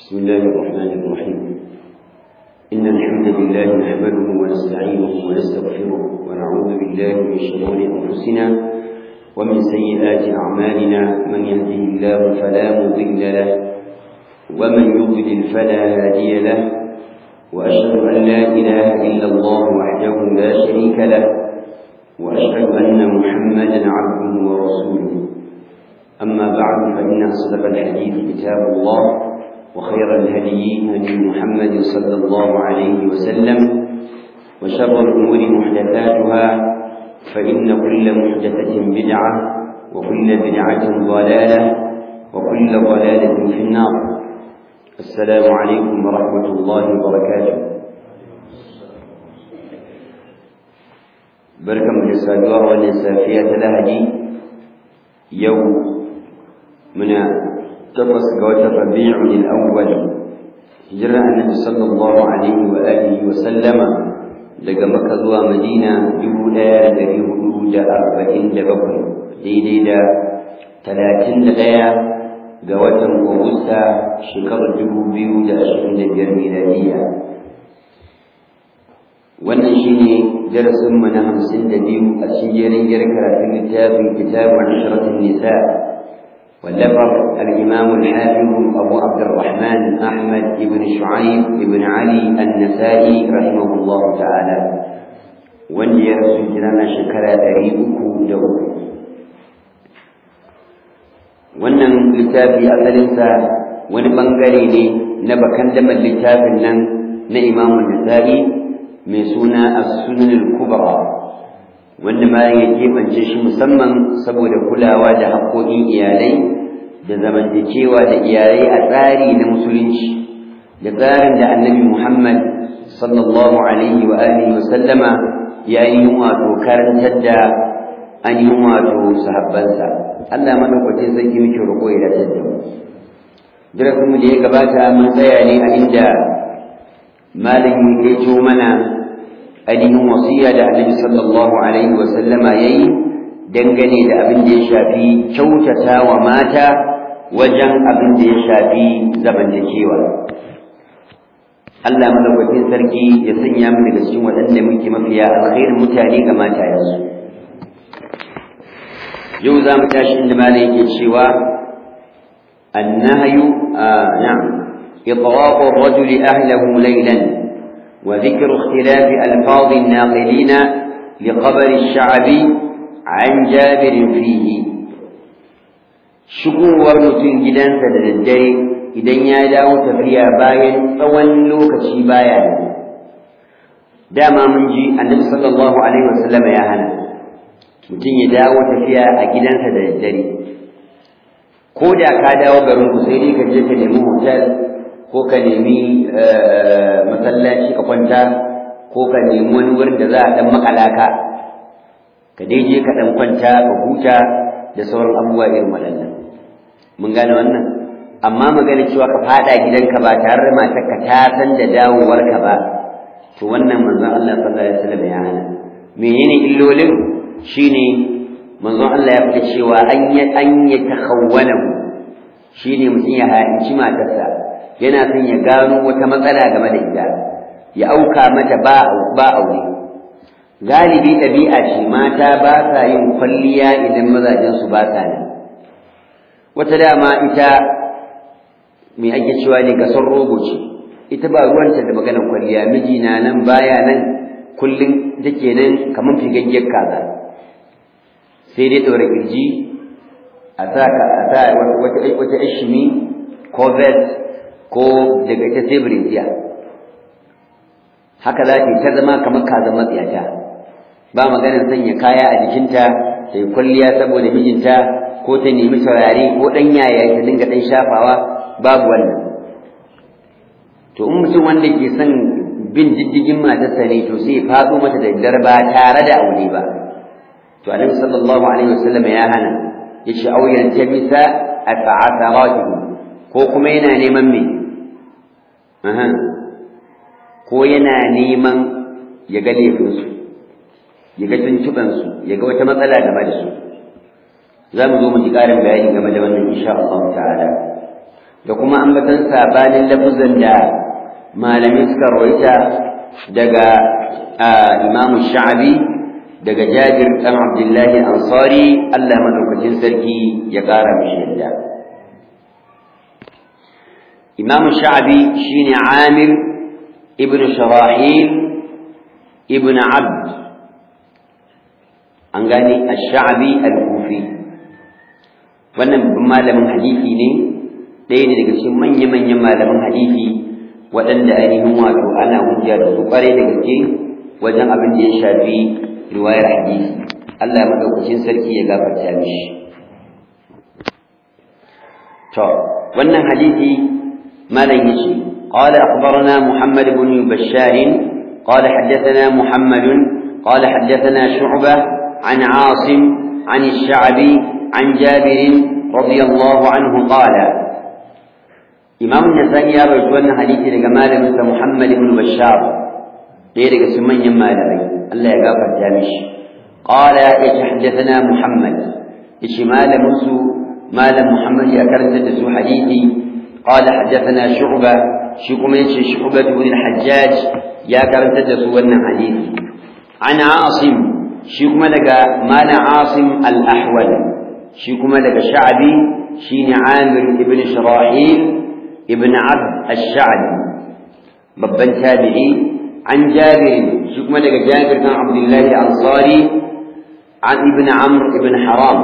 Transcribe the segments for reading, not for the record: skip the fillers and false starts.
بسم الله الرحمن الرحيم إن الحمد لله نحمده ونستعينه ونستغفره ونعوذ بالله من شرور أنفسنا ومن سيئات أعمالنا من يهده الله فلا مضل له ومن يضلل فلا هادي له وأشهد أن لا إله إلا الله وحده لا شريك له وأشهد أن محمدا عبده ورسوله أما بعد فإن أصدق الحديث كتاب الله وخير الهدي هدي محمد صلى الله عليه وسلم وشر الأمور محدثاتها فإن كل محدثة بدعة وكل بدعة ضلالة وكل ضلالة في النار. السلام عليكم ورحمة الله وبركاته. بركة من السادوة والنسافية لهدي يوم من تقص قوات الربيع الأول هجرة النبي صلى الله عليه وآله وسلم daga Makka zuwa Madina 1447 daidai da 31 ga watan Agusta shekarar 2025 miladiya. Wannan shine darasin mu na 52 a cikin jerin karatun littafin Kitabu Ashratin Nisa واللفظ الإمام الحافظ أبو عبد الرحمن أحمد بن شعيب بن علي النسائي رحمه الله تعالى wanda ya rasu jirana shekara 303. Wannan littafi asalinsa wani bangare ne na bakan daban littafin nan na Imam Nasa'i mai suna As-Sunan al-Kubra, wanda ma ya keɓance shi musamman saboda kulawa da haƙoƙin iyalai da zamantakewa da iyalai a tsari na musulunci da tsarin da Annabi Muhammad sallallahu alaihi wa alihi wa sallama ya yi wato karantar da ainihin wato sahabbansa. Allah madaukakin sarki muke roƙo ya dace da mu. Darasin mu da ya gabata mun tsaya ne a inda malami ya ce mana ainihin wasiya da Annabi sallallahu alaihi wa sallama yayi dangane da abin da ya shafi kyautata wa mata wajen abin da ya shafi zamantakewa. Allah madaukakin sarki ya sanya mu daga cikin waɗanda muke mafiya alkhairin mutane ga matayensu. Yau za mu tashi inda malai yake cewa annahyu إطلاق الرجل أهله ليلا وذكر اختلاف ألفاظ الناقلين لقبر الشعب عن جابر فيه. shigowar mutum gidansa da daddare idan ya dawo tafiya bayan tsawon lokaci baya ne. Dama mun ji Annabi sallallahu alaihi wasallam ya hana mutum ya dawo tafiya a gidansa da daddare. Ko da ka dawo garin ku sai dai ka je ka nemi hotel ko ka nemi masallaci ka kwanta ko ka nemi wani wurin da za a dan makalaka ka dai je ka dan kwanta ka huta da sauran abubuwa irin waɗannan. Mun gane wannan, amma magana cewa ka fada gidanka ba tare da matarka ta san da dawowarka ba, to wannan manzon Allah sallallahu alaihi wasallam ya hana. Menene illolin? Shine manzon Allah ya fada cewa an ya takhawwanahu, shine mutum ya hayanci matarsa yana son ya gano wata matsala game da ita ya auka mata ba aure. Galibi ɗabi'a ce mata ba sa yin kwalliya idan mazajensu ba sa nan. Wata dama ita mai ake cewa ne gasar rogo ce, ita ba ruwanta da maganar kwalliya, miji na nan baya nan kullum take nan kamar figaggiyar kaza, sai dai ɗaura ƙirji a sa wata ashimi ko vest ko daga ita sai birintiya. Haka za ta zama kamar kazan matsiyata, ba maganar sanya kaya a jikinta ta yi kwalliya saboda mijinta ko ta nemi saurare ko ɗan yaya ta dinga ɗan shafawa, babu wannan. To in mutum wanda ke son bin diddigin matarsa ne to sai faɗo mata da daddare ba tare da aure ba. To Annabi sallallahu alaihi wasallam ya hana, yace aw yaltabisa at'atharatuhum, ko kuma yana neman me ko yana neman ya ga laifinsu, ya ga tuntuɓansu, ya ga wata matsala game da su. Za mu zo mu ji ƙarin bayani game da wannan insha Allah ta'ala. da kuma ambatan sabanin lafuzan da malamai suka rawaita daga Imam Sha'bi daga Jabir dan Abdullahi Ansari Allah madaukakin sarki ya kara mishi yadda Imam Sha'bi shine Amir ibn Sharahil ibn Abd an gane Ash-Sha'bi al-Kufi wannan malamin hadisi ne ɗaya ne daga cikin manya-manyan malaman hadisi waɗanda ainihin wato ana hujja da su ƙwarai da gaske wajen abin da ya shafi riwayar hadisi Allah madaukakin sarki ya gafarta mishi to wannan hadisi malam yace qala akhbarana Muhammad ibn Bashar qala haddathana Muhammad qala haddathana Shu'bah an Asim an Ash-Sha'bi an Jabir radiyallahu anhu qala Imam Nasa'i ya rawaito wannan hadisi daga malamin sa Muhammad ibn Bashar ɗaya daga cikin manyan malamai Allah ya gafarta mishi qala yatahaddathana Muhammad yace malamin su malam Muhammad ya karanta da su hadisi qala haddathana Shu'bah shi kuma yace Shu'bah ibn al-Hajjaj ya karanta da su wannan hadisi an Asim shi kuma daga malam Asim al-Ahwal shi kuma daga Sha'bi shine Amir ibn Sharahil ibn Abd ash-Sha'bi babban tabi'i an Jabir shi kuma daga Jabir bin Abdullah al-Ansari an ibn Amr ibn Haram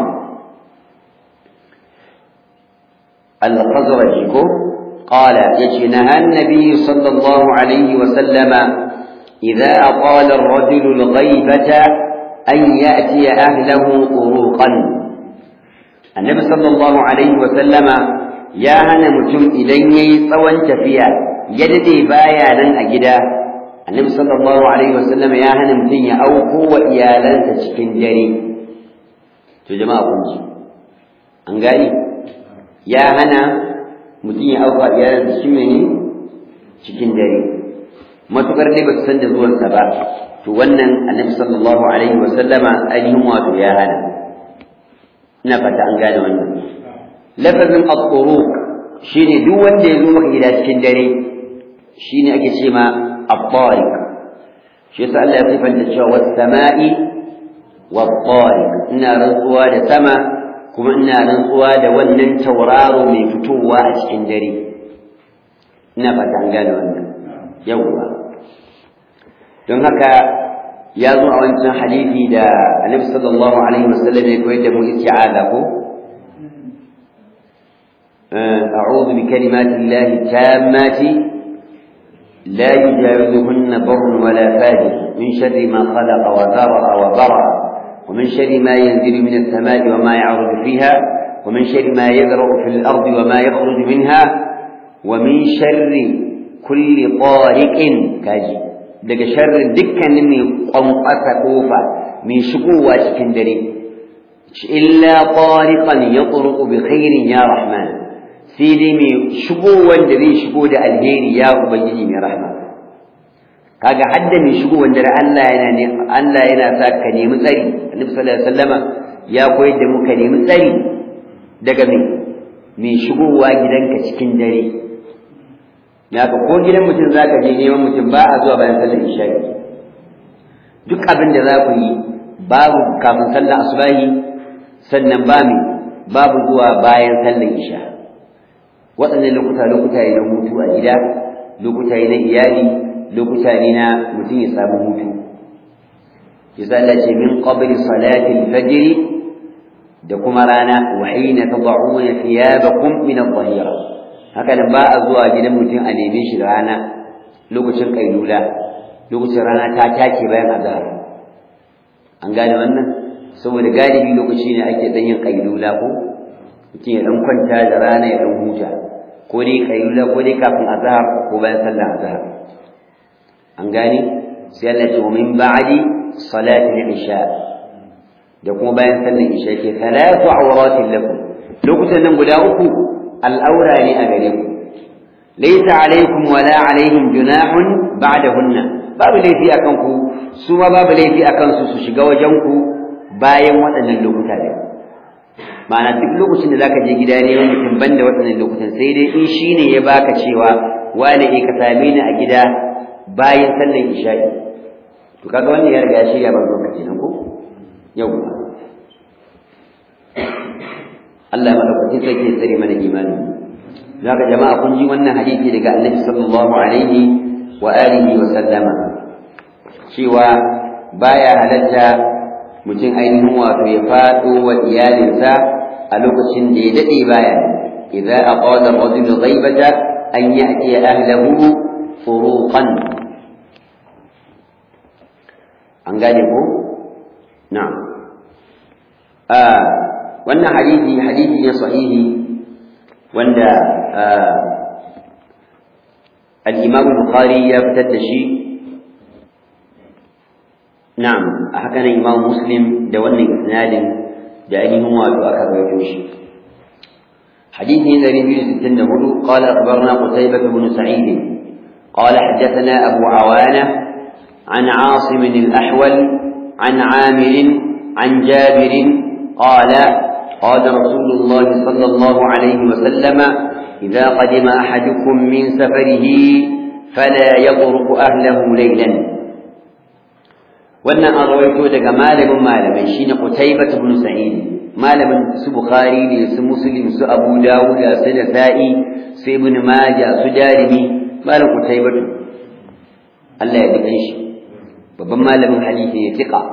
al-Khazraji ko qala yace naha an-nabi sallallahu alayhi wa sallama idha aqala ar-rajulu al-ghaibata an ya'ti ahlihi turuqan annabi sallallahu alayhi wa sallama ya hana mutum idan yayi tsawon tafiya ya dade baya nan a gida annabi sallallahu alaihi wasallam ya hana mutum ya auko wa iyalansa cikin dare to jama'a kun ji an gani ya hana mutum ya auko wa iyalansa cikin mene cikin dare matukar dai ba su san da zuwansa ba to wannan annabi sallallahu alaihi wasallama ainihin wato ya hana ina fata an gane wannan lafazin at-turuq shine duk wanda ya zo maka gida cikin dare shine ake ce ma at-tariq shi yasa Allah ya sifanta cewa was-sama'i wat-tariq ina rantsuwa da sama kuma ina rantsuwa da wannan tauraro mai fitowa a cikin dare ina fata an gane wannan yawa don haka ya zo a wancan hadisi da Annabi sallallahu alaihi wasallam ya koyar da mu isti'aza ko أعوذ بكلمات الله التامات لا يجاوزهن بر ولا فاجر من شر ما خلق وذرأ وبرأ ومن شر ما ينزل من السماء وما يعرج فيها ومن شر ما يذرأ في الأرض وما يخرج منها ومن شر كل طارق كاجي daga sharrin dukkanin mai kwankwasa kofa mai shigowa cikin dare illa tariqan yatruqu bi khairin ya rahman sai dai mai shigo wanda zai shigo da alheri ya ubangiji mai rahma kaga hadda mai shigo wanda Allah yana sa ka nemi tsari annabi sallallahu alaihi wasallama ya koyar da mu ka nemi tsari daga mai shigowa gidanka cikin dare naka ko gidan mutum zaka je neman mutum ba a zuwa bayan sallar isha'i duk abin da za ku yi babu kafin sallar asubahi sannan babu zuwa bayan sallar isha waɗannan lokuta ne na hutu a gida lokuta ne na iyali lokuta ne na mutum ya samu hutu yasa Allah ce min qabli salati al-fajr da kuma rana wa hina tad'una thiyabakum min adh-dhahira haka nan ba a zuwa gidan mutum a neme shi rana lokacin kailula lokacin rana ta take bayan azhar an gane wannan saboda galibi lokaci ne ake dan yin kailula ko mutum ya dan kwanta da rana ya dan huta ko dai kailula ko dai kafin azhar ko bayan sallar azhar an gane sai Allah ya ce min ba'di salati al-isha da kuma bayan sallar isha ke thalathu awratin lakum lokutan nan guda uku al'aura ne a gare ku laysa alaykum wala alaihim junahun ba'dahunna babu laifi akan ku su ma babu laifi akan su su shiga wajen ku bayan waɗannan lokuta ne ma'ana duk lokacin da zaka je gida ne wani mutum banda waɗannan lokutan sai dai in shine ya baka cewa wani ka same ni a gida bayan sallar isha'i to kaga wannan ya riga ya shirya ban lokaci nan ko yau Allah madaukakin sarki ya tsare mana imani zaka jama'a kun ji wannan hadisi daga Annabi sallallahu alaihi wa alihi wa sallama cewa baya halatta mutum ainihin wato ya fado wa iyalinsa a lokacin da ya dade baya idza aqada ar-rajulu ghaibata an ya'ti ahlihi furuqan an gane ko na'am wannan hadisi ne sahihi wanda al-Imam al-Bukhari ya fitar da shi na'am haka nan Imam Muslim da wannan isnadin da ainihin wato aka rawaito shi hadisi ne 264 qala akhbarna Qutaybah ibn Sa'id qala hadathana Abu Awana عن عاصم الأحول عن عامر عن جابر قال قال رسول الله صلى الله عليه وسلم إذا قدم أحدكم من سفره فلا يطرق أهله ليلا وأن أرويته لك مالم شين قتيبة بن سعيد مالم سبخاري سمسلم سأبو داود سنسائي سابن ماجة سجارمي مالم قتيبة الله يدقنش babban malamin hadisi ne tika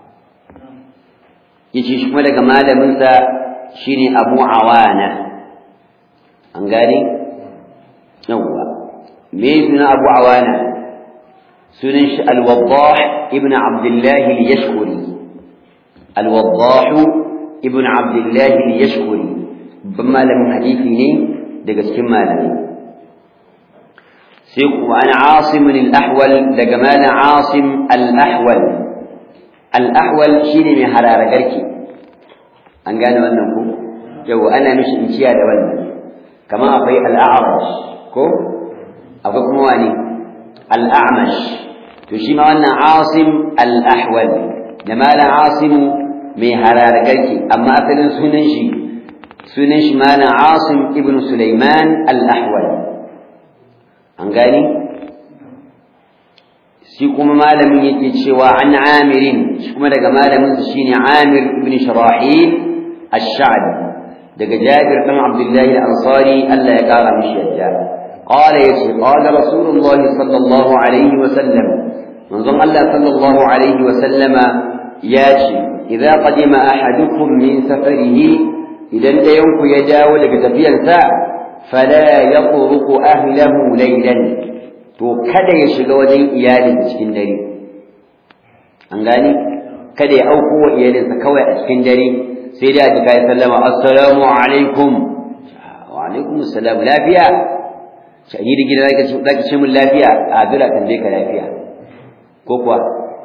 yace shi kuma daga malamin sa shine Abu Awana an gane yawa me sunan Abu Awana sunan shi Al-Waddah ibn Abdullah al-Yashkuri Al-Waddah ibn Abdullah al-Yashkuri babban malamin hadisi ne daga cikin malamai sai kuma an Asim al-Ahwal daga malam Asim al-Ahwal shine mai harara garki an gane wannan ko yau ana mishi inciya da wannan kamar akwai al-A'raj ko akwai kuma wani al-A'mash to shi ma wannan Asim al-Ahwal da malam Asim mai harara garki amma asalin sunan shi malam Asim ibn Sulaiman al-Ahwal an gani shi kuma malamin yake cewa an amirin shi kuma daga malamin su shine Amir ibn Sharahil ash-Sha'bi daga Jabir bin Abdullah al-Ansari Allah ya kara mishi yadda qala yace qala Rasulullah sallallahu alaihi wa sallam manzon Allah sallallahu alaihi wa sallama yace idza qadima ahadukum min safarihi idan dayanku ya dawo daga tafiyarsa فلا يطرق أهله ليلا to kada ya shiga wajen iyalinsa cikin dare an gani kada ya auko wa iyalinsa kawai a cikin dare sai dai a ji kai sallama assalamu alaikum wa alaikum assalam lafiya shi da gida zaki ce mun lafiya a dole kan dai ka lafiya ko kuwa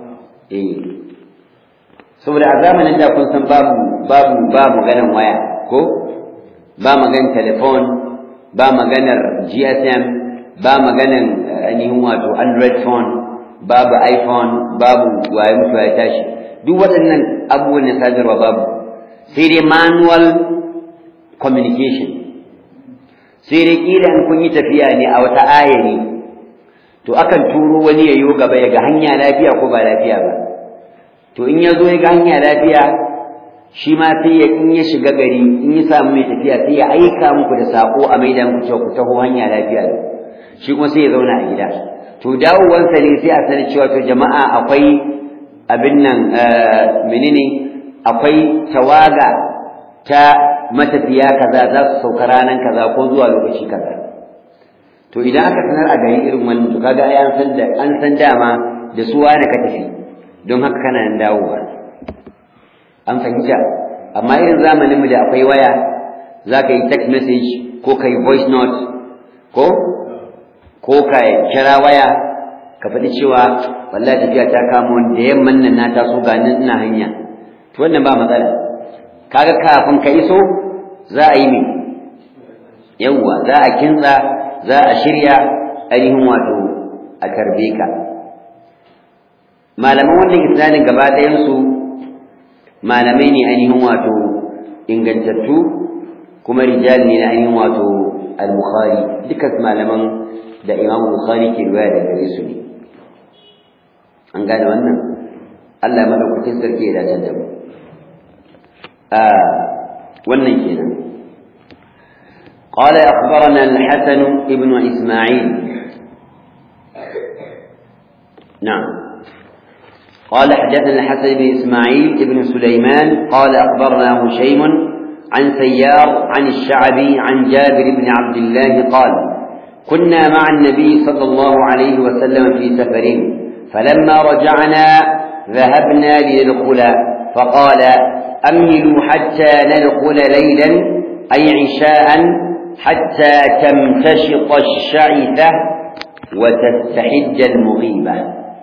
saboda a zamanin da kun san babu maganan waya ko ba maganan telefon ba maganar GSM ba maganar ainihin wato Android phone babu iPhone babu waye mutu ya tashi duk waɗannan abubuwan na sadarwa babu sai dai manual communication sai dai kila in kun yi tafiya ne a wata ayari to akan turo wani ya yo gaba ya ga hanya lafiya ko ba lafiya ba to in ya zo ya ga hanya lafiya shi ma sai ya in ya shiga gari in ya samu mai tafiya sai ya aika muku da sako a maida muku cewa ku taho hanya lafiya shi kuma sai ya zauna a gida to dawowansa ne sai a sani cewa to jama'a akwai abin nan menene akwai tawaga ta matafiya kaza za su sauka ranan kaza ko zuwa lokaci kaza to idan aka sanar a gari irin wannan to kaga ai an san dama da su wani ka tafi don haka kana nan dawowa an fahimta amma irin zamaninmu da akwai waya za ka yi text message ko ka yi voice note ko ka kira waya ka faɗi cewa wallahi tafiya ta kamo da yamman nan na taso ga nan ina hanya to wannan ba matsala kaga kafin ka iso za a yi me yawwa za a kintsa za a shirya ainihin wato a karbe ka malaman wannan isnadin gaba ɗayan su malamai ne ainihin wato ingantattu kuma rijal ne na ainihin wato al-bukhari dukkan malaman da imam bukhari ke riwaya daga gare su ne an gane wannan Allah madaukakin sarki ya dace da mu wannan kenan قال أخبرنا الحسن ابن إسماعيل نعم قال حدثنا الحسن بن إسماعيل ابن سليمان قال أخبرنا هشيم عن سيار عن الشعبي عن جابر بن عبد الله قال كنا مع النبي صلى الله عليه وسلم في سفر فلما رجعنا ذهبنا لندخل فقال أمهلوا حتى ندخل ليلا أي عشاء حتى تمتشط الشعثة وتستحج المغيبة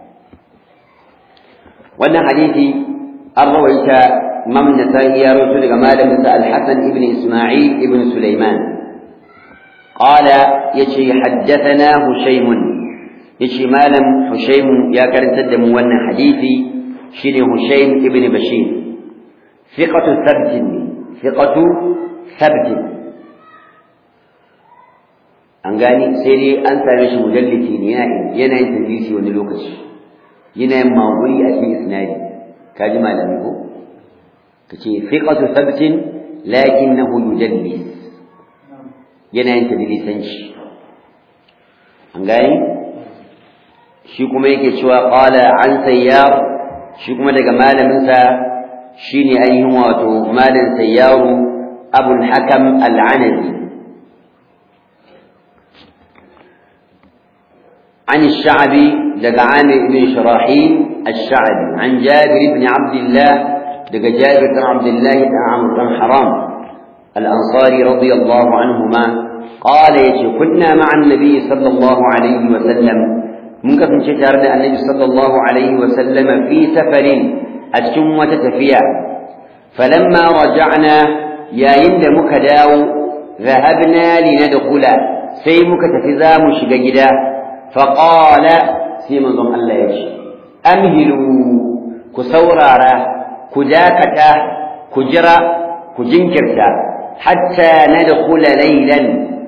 وأن حديثي الرويت إمام النسائي يا رسول جمال الحسن ابن إسماعيل ابن سليمان قال يشي حدثنا هشيم يشي مالم هشيم يا كرن تدم وأن حديثي شيني هشيم ابن بشير ثقة ثبت an gani sai dai an same shi mujallisi ne yana yin tadlisi wani lokaci yana yin maguri a cikin isnadi kaji malami ko kace thiqatu sabtin lakinnahu yujallis yana yin tadlisanci an gani shi kuma yake cewa qala an sayyar shi kuma daga malamin sa shine ainihin wato malam sayyaru abul hakam al-anazi عن الشعبي دق عامر بن شراحيل الشعبي عن جابر بن عبد الله دق جابر بن عبد الله بن عمرو بن حرام الأنصاري رضي الله عنهما قال كنا مع النبي صلى الله عليه وسلم ممكن شجرنا النبي صلى الله عليه وسلم في سفر السمة تفيا فلما رجعنا يا يند مكداو ذهبنا لندخل سيمك تفزا مشججدا فقال سيما ضم الله يشي أمهلوا كسورارا كجاكتا كجرا كجنكرتا حتى ندخل ليلا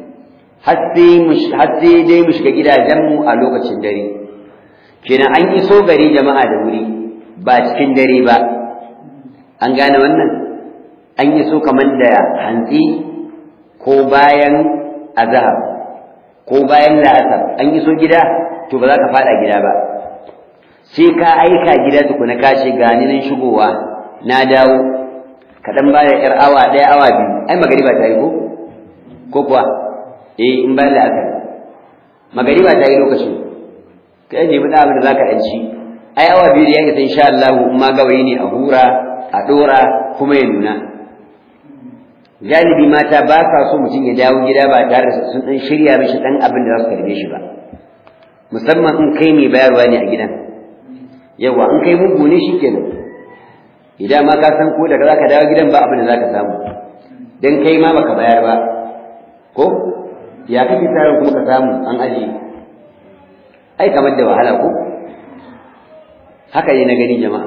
حتى دي مش كجدا جمو ألوكة شندري كنا أني صوغري جماعة دوري باش كندري با أنغانا ونن أني سو كمان دا حنتي كوبايا أذهب ko bayan la'asar an yi so gida to ba za ka fada gida ba sai ka aika gida tukuna ka ce gani nan shigowa na dawo ka dan bada yar awa ɗaya awa biyu ai magariba ta yi ko kuwa in bayan la'asar magariba ta yi lokacin kai ne mun abin da zaka dan ci ai awa biyu da yake sai insha Allah in ma gawayi ne a hura a dora kuma ya nuna galibi mata ba sa so mutum ya dawo gida ba tare da sun dan shirya mishi dan abin da za su karbe shi ba musamman in kai mai bayarwa ne a gidan yawa in kai mugu ne shikenan idan ma ka san ko daga zaka dawo gidan ba abin da zaka samu dan kai ma baka bayar ba ko ya kake tare kuma ka samu an aje ai kamar da wahala ko haka ne na gani jama'a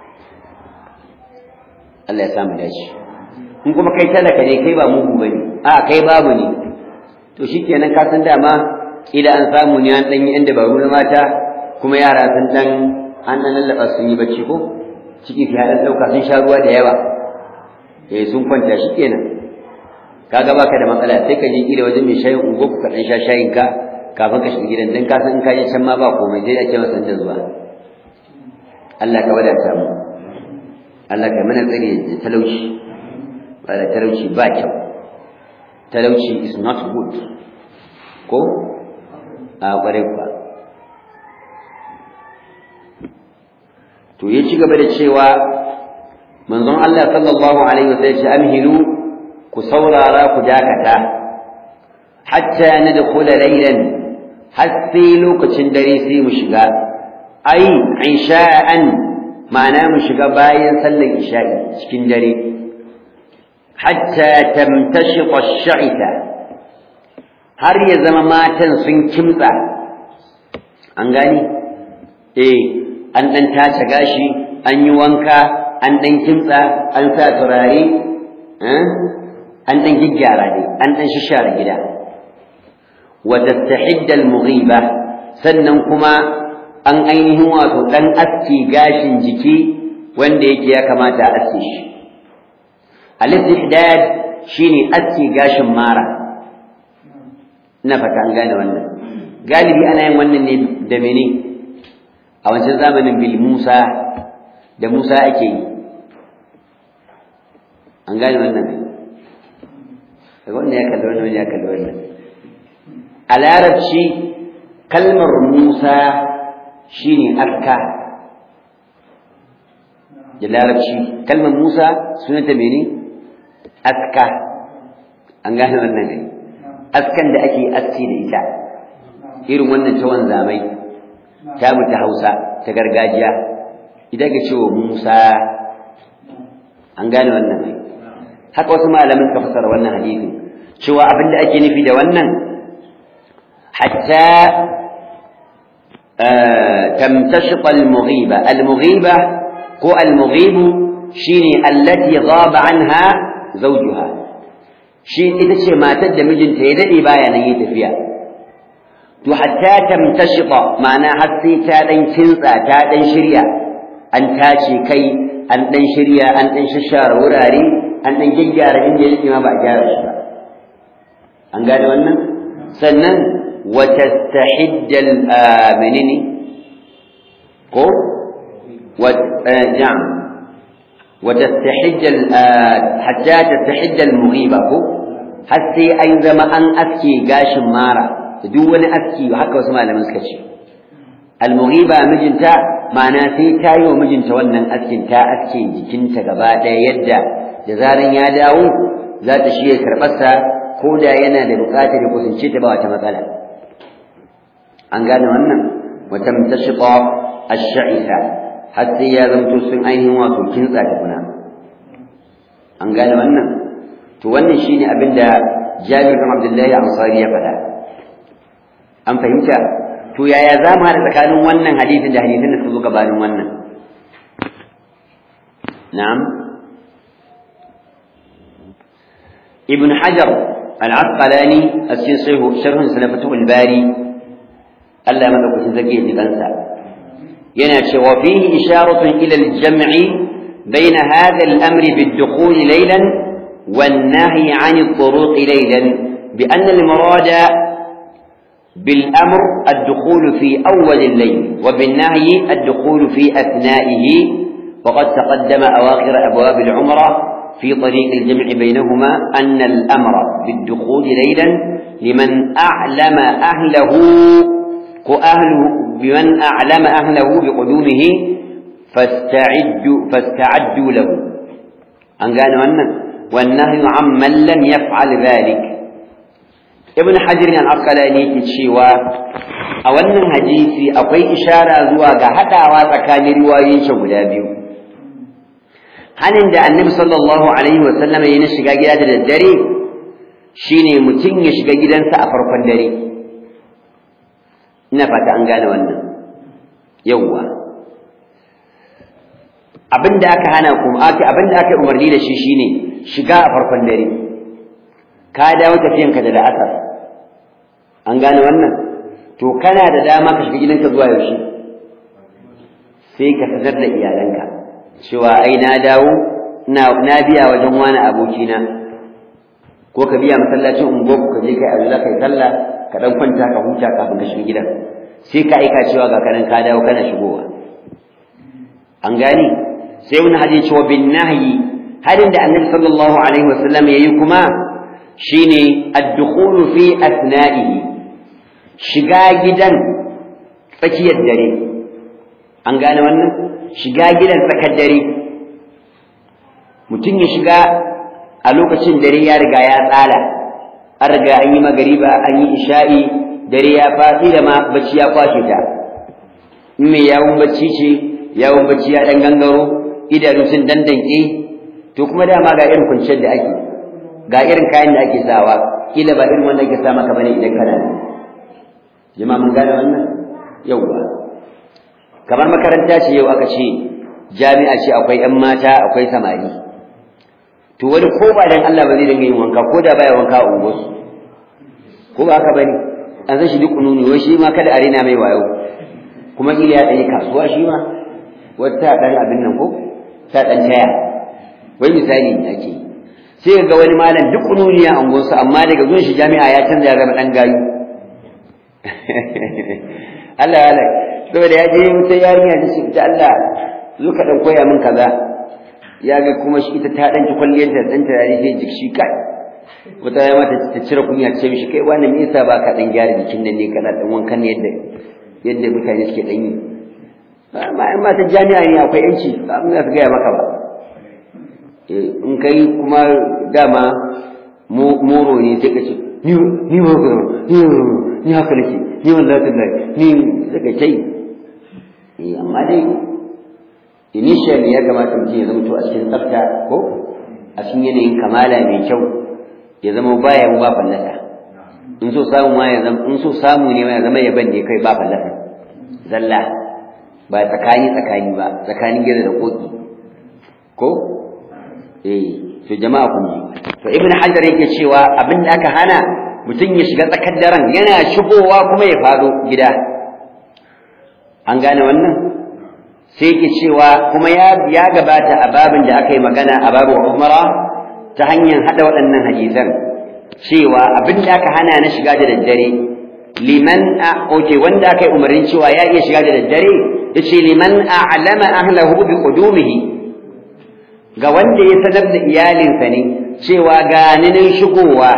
Allah ya samu dace in kuma kai talaka ne kai ba mugu bane a kai babu ne to shikenan ka san dama ila an samu ne an dan yi inda baro na mata kuma yara sun dan an dan lallaba sun yi bacci ko ciki ya dan dauka sun sha ruwa da yawa sun kwanta shikenan kaga baka da matsala sai ka je ila wajen mai shayin ungo ku ka dan sha shayin ka kafin ka shiga gidan dan ka san in ka je can ma ba komai sai a ce masa da zuwa Allah ka wadata mu Allah ka mana tsare da talauci wala talauci ba kyau talauci is not good ko a kware kwa to ya ci gaba da cewa manzon Allah sallallahu alaihi wasallam ya amhilu ku saurara ku dakata hatta nadkhula laylan har sai lokacin dare sai mu shiga ai isha'an ma'ana mu shiga bayan sallar isha'i cikin dare hatta tamtashiqa ash-sha'ita har ya zama matan sun kimtsa an gani an dan tace gashi an yi wanka an dan kimtsa an sa turare an dan gyara dai an dan shishara gida wa tastahidda al-mughiba sannan kuma an ainihin wato dan aski gashin jiki wanda yake ya kamata a aske shi al-istihdad shine aski gashin mara ina fata an gane wannan galibi ana yin wannan ne da mene a wancan zamanin bil Musa da Musa ake yi an gane wannan daga wanda ya kalli wannan ya kalli wannan a larabci kalmar Musa shine aska da larabci kalmar Musa sunanta mene aska an gane wannan ne askan da ake aski da ita irin wannan ta wanzamai ta mu ta Hausa ta gargajiya idan ka cewa Musa an gane wannan ne haka wasu malaman suka fasara wannan hadisi cewa abinda ake nufi da wannan hatta tamtashiq al-mughiba al-mughiba ko al-mughibu shine allati ghaba anha zawjuha shi ita ce matar da mijinta ya dade baya nan yi tafiya to hatta tamtashiqa ma'ana har sai ta dan kintsa ta dan shirya an tace kai an dan shirya an dan shashara wurare an dan gyaggyara inda yake ma ba a gyara shi ba an gane wannan sannan wa tastahidda menene ko wa jam wa tastahidda hatta tastahidda al-mughiba ko har sai an zama an aske gashin mara da duk wani aski haka wasu malaman suka ce al-mughiba mijinta ma'ana sai ta yi wa mijinta wannan askin ta aske jikinta gaba ɗaya yadda da zaran ya dawo za ta shi karɓarsa ko da yana da buƙatar ya kusance ta ba wata matsala an gane wannan wata mutashiqa ash-sha'isa har sai ya zanto sun ainihin wato kintsa ta kuna an gane wannan to wannan shine abinda Jabir bin Abdullah al-Ansari ya faɗa an fahimta to yaya za mu haɗa tsakanin wannan hadisin da hadisin da suka zo gabanin wannan na'am ibn hajar al-asqalani a cikin sharhun sa na fatul bari Allah madaukakin zage ya jikansa yana cewa fihi isharatun ila al-jam'i bayna hadha al-amr bid-dukhul laylan wan-nahy 'an at-turuq laylan bi anna al-murada بالأمر الدخول في أول الليل وبالنهي الدخول في أثنائه وقد تقدم أواخر أبواب العمرة في طريق الجمع بينهما أن الأمر بالدخول ليلا لمن أعلم أهله بمن أعلم أهله بقدومه فاستعدوا له أن قالوا أنه والنهي عمن لم يفعل ذلك ibn hajar al-asqalani yake cewa a wannan hadisi akwai ishara zuwa ga hadawa tsakanin riwayoyin shi guda biyu hanin da annabi sallallahu alaihi wa sallam ya na shiga gida da daddare shine mutum ya shiga gidansa a farkon dare ina fata an gane wannan yawwa abinda aka hana kuma abinda aka umarni da shi shine shiga a farkon dare ka dawo tafiyanka da la'asar an gane wannan to kana da dama ka shiga gidanka zuwa yaushe sai ka sanar da iyalanka cewa ai na dawo na biya wajen wani abokina ko ka biya masallacin unguwarku ka je kai azula kai sallah ka dan kwanta ka huta kafin ka shiga gidan sai ka aika cewa ga kanan ka dawo kana shigowa an gane sai wani hadisi cewa bin nahyi hadin da annabi sallallahu alaihi wasallam yayi kuma shine ad-dukhulu fi athna'ihi shiga gidan tsakiyar dare an gane wannan shiga gidan tsakar dare mutum ya shiga a lokacin dare ya riga ya tsala an riga an yi magariba an yi isha'i dare ya faɗi da ma bacci ya kwashe ta in mai yawon bacci ce yawon bacci ya ɗan gangaro idanu sun dandanke to kuma dama ga irin kwanciyar da ake ga irin kayan da ake sawa kila ba irin wanda ake sa maka bane idan kana da jama'a mun gane wannan yauwa kamar makaranta ce yau aka ce jami'a ce akwai ƴan mata akwai samari to wani ko ba dan Allah ba zai dinga yin wanka ko da baya wanka a unguwarsu ko ba haka bane an san shi duk kununi wai shi ma kada a rena mai wayo kuma ila ya dai kasuwa shi ma wata dan abin nan ko ta dan taya wai misali yake sai ga wani malam duk kununi a unguwarsu amma daga zuwan shi jami'a ya canza ya zama dan gayu Allah ya lai saboda ya je wata yarinya ta ce ta Allah zo ka dan koya min kaza ya ga kuma shi ita ta dan ci kwalliyar ta dan tare sai jikshi kai wata ya mata ta cire kunya ta ce mishi kai wannan me yasa baka dan gyara jikin nan ne kana dan wankan ne yadda mutane suke dan yi amma in ma ta jami'a ne akwai yanci ba mun za su gaya maka ba in kai kuma dama moro ne sai ka ce ni ba ku ni haka nake ni wallahi tallahi ni daga tai amma dai initially ya kamata mutum ya zama to a cikin tsafta ko a cikin yanayin kamala mai kyau ya zama baya mu ba fallasa in so samu ma ya zama in so samu ne ma ya zama yaban ne kai ba fallasa zalla ba tsakani ba tsakanin gida da koki ko to jama'a kun ji to ibnu hajar yake cewa abin da aka hana mutum ya shiga tsakar daren yana shigowa kuma ya fado gida an gane wannan sai yake cewa kuma ya gabata a babin da aka yi magana a babu umara ta hanyar hada waɗannan hadisan cewa abin da aka hana na shiga da daddare liman wanda aka yi umarnin cewa ya iya shiga da daddare yace liman a'lama ahlahu bi qudumihi ga wanda ya sanar da iyalinsa ne cewa ga ni nan shigowa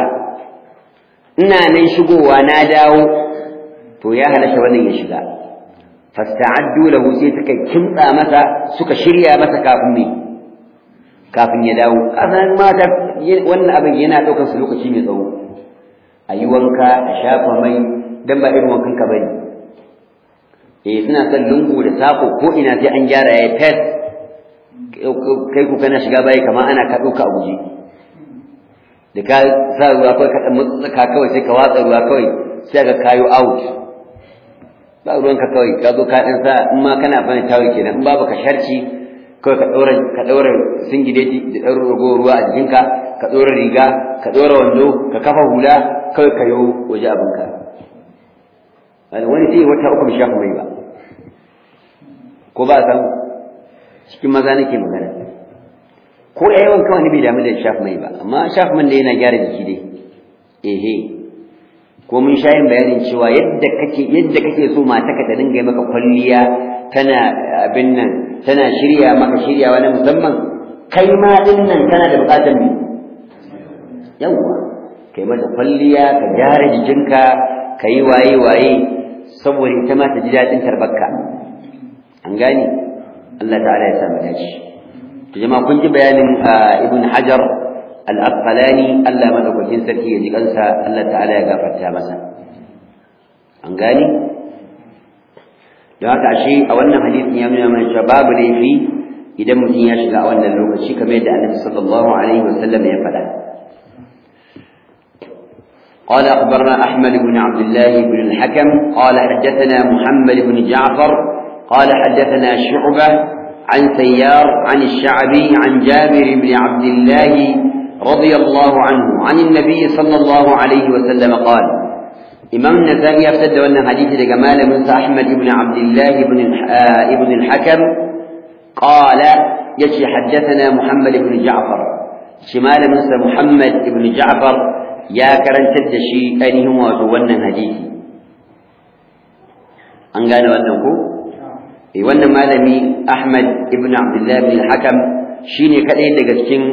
ina nan shigowa na dawo to ya halatta wannan ya shiga fasta'addu lahu sai suka kimtsa masa suka shirya masa kafin ya dawo kasan mata wannan abin yana daukar su lokaci mai tsawo ayi wanka a shafa mai dan ba irin wankan ka bane suna son lungu da sako ko ina sai an gyara yayi fes kai ku kana shiga bayi kamar ana ka dauka a guje da ka sa ruwa kawai ka dan mutsaka kawai sai ka watsa ruwa kawai sai ga kayo out ba ruwanka kawai ka zo ka dan sa in ma kana fara tawo kenan in babu ka sharci kawai ka daura singideti da dan ruwa a jikinka ka daura riga ka daura wando ka kafa hula kawai ka yo waje abinka wani sai wata uku bai shafa mai ba ko ba san cikin maza nake magana ko yawan kawai ne bai damu da shafa mai ba amma shafa man da yana gyara jiki dai ko mun sha yin bayanin cewa yadda kake so matarka ta dinga maka kwalliya tana abin nan tana shirya maka shiryawa na musamman kai ma din nan kana da bukatar ne yawa kai mata kwalliya ka gyara jikinka kai waye saboda ita ma ta ji dadin tarbarka an gani Allah ta'ala ya samu dace to jama'a kun ji bayanin ibn hajar al-asqalani Allah madaukakin sarki ya ji kansa Allah ta'ala ya gafarta masa an gani don haka ashe a wannan hadisin ya nuna mana cewa babu laifi idan mutum ya shiga a wannan lokaci kamar yadda Annabi sallallahu alaihi wasallam ya faɗa قال أخبرنا أحمد بن عبد الله بن الحكم قال حدثنا محمد بن جعفر قال حدثنا شعبة عن سيار عن الشعبي عن جابر بن عبد الله رضي الله عنه عن النبي صلى الله عليه وسلم قال إمام النسائي يفتد أن حديث لجمال موسى أحمد بن عبد الله بن الحكم قال يشي حدثنا محمد بن جعفر شمال موسى محمد بن جعفر يا كرن تدشي أنهم وتولنا حديثي أنقال وأنكو wannan malami Ahmad ibn Abdullah ibn al-Hakam shine kadai daga cikin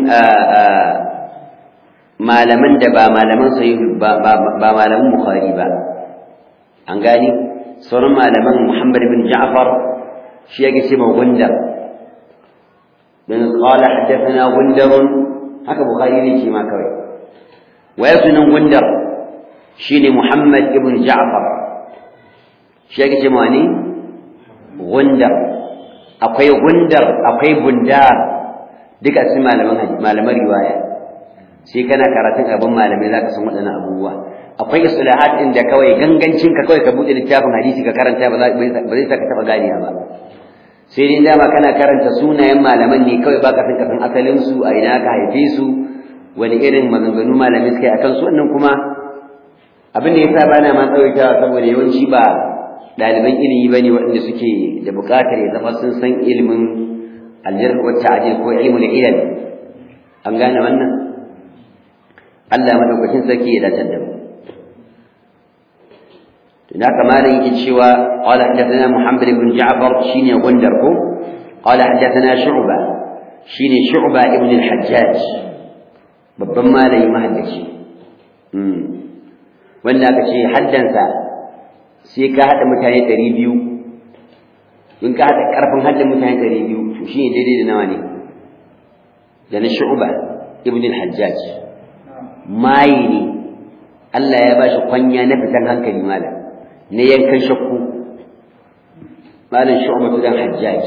malaman da ba malaman sahih ba malaman Bukhari ba an gani sauran malaman Muhammad ibn Ja'far shi yake cewa gundar dan qala hadathana gundar haka Bukhari ne ce ma kawai waye sunan gundar shine Muhammad ibn Ja'far shi yake cewa ne gundar akwai bundar duka su malaman riwaya sai kana karatun abin malamai zaka san waɗannan abubuwa akwai istilahat din da kawai gangancin ka kawai ka bude littafin hadisi ka karanta ba zai saka taba ganiya ba sai dai dama kana karanta sunayen malaman ne kawai baka san kafin asalin su a ina aka haife su wani irin maganganu malamai suka yi akan su wannan kuma abin da yasa bana ma tsawaitawa saboda yawanci ba ɗaliban ilimi bane waɗanda suke da buƙatar ya zama sun san ilimin aljarh wa ta'dil ko ilmul ilal an gane wannan Allah madaukakin sarki ya dace da mu هناك ما يجي قال حدثنا محمد بن جعفر شيني غندركو قال حدثنا شعبة شيني شعبة ابن الحجاج babban malami mahaddaci wanda aka ce haddansa sai ka hada mutane 200 in ka hada karfin haddan mutane 200 to shine daidai da nawa ne da na shu'ba ibn al-hajjaj mai ne Allah ya bashi kwanya na fitan hankali malam na yankan shakku malam shu'ba dan hajjaj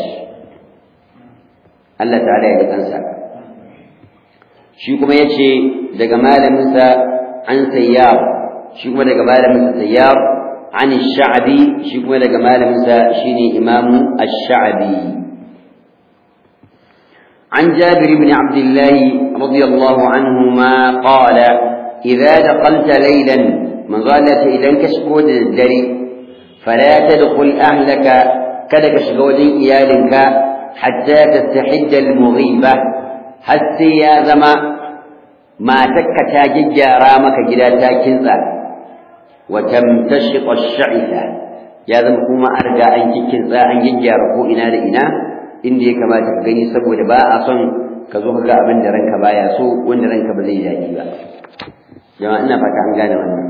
Allah ta'ala ya kansa shi kuma yace daga malamin sa an sayyar shi kuma daga malamin sa sayyar an ash-sha'bi shi kuma daga malamin sa shine imamu ash-sha'bi an jabir ibn abdullah radiyallahu anhuma qala idza daqalta laylan man qala idan ka shigo da dare fala tadkhul ahlaka kada ka shiga wajen iyalinka hatta tastahidda al-mughiba hatta ya zama matakka ta gyaggyara maka gida ta kintsa wa tamtashiq ash-sha'itha ya zama kuma an riga an kintsa an gyaggyara ko ina da ina inda ya kamata ka gani saboda ba a son ka zo ka ga abin da ranka baya so wanda ranka ba zai daɗi ba jama'a ina fata an gane wannan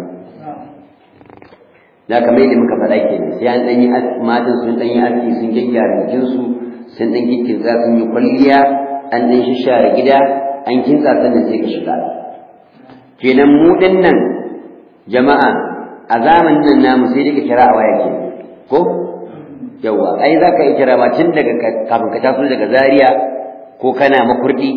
da kamar yadda muka faɗa kenan sai an ɗanyi matan sun ɗanyi aski sun gyaggyara jikinsu sun ɗan kintsa sun yi kwalliya an ɗan shishare gida an kintsa sannan sai ka shiga kenan mu nan jama'a a zamanin nan namu sai dai ka kira a waya ke ko yawa ai za ka yi kira ma tun daga kafin ka taso daga Zaria ko kana Makurdi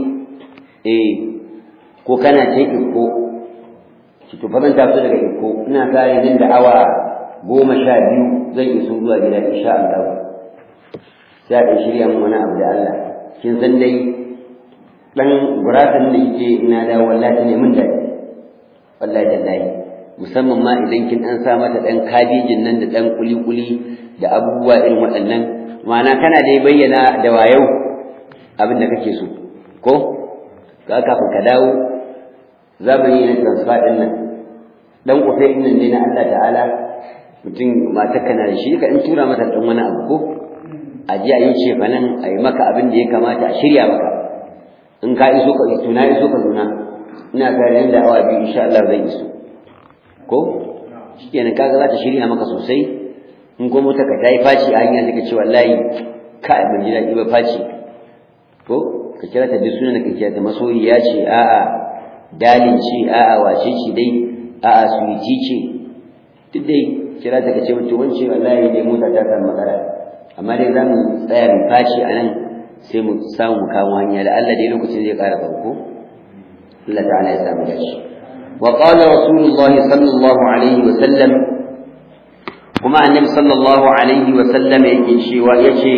ko kana can Ikko ki to fa zan taso daga Ikko ina kare nan da awa 12 zan iso zuwa gida insha Allah sai a shirya mun wani abu da Allah kin san dai dan guratan da yake ina da wallahi ne mun dadi wallahi tallahi musamman ma idan kin an sa mata dan kabijin nan da dan kuli-kuli da abubuwa irin waɗannan ma'ana kana dai bayyana da wayau abin da kake so ko ka kafin ka dawo zamani na transfer din nan dan kufe din nan ne na Allah ta'ala mutum mata kana da shi ka in tura mata dan wani abu ko a ji a yi cefa nan a yi maka abin da ya kamata a shirya maka in ka iso ka iso na iso ka nuna ina tare da awa biyu insha Allah zan iso ko shikenan kaga za ta shirya maka sosai in ko mota ka tayi faci a hanya sai ka ce wallahi ka ban ji daɗi ba faci ko ka kira ta duk sunan da kake da masoyiya ce a'a dalin ce a'a wace ce dai a'a suwiti ce duk dai kira ta ka ce mutum wance wallahi dai mota ta samu matsala amma dai za mu tsaya mu faci a nan sai mu samu mu kamo hanya da Allah dai lokacin zai ƙara farko Allah ta'ala ya samu dashi wa qala rasulullahi sallallahu alaihi wa sallam kuma annabi sallallahu alaihi wa sallam yake cewa yace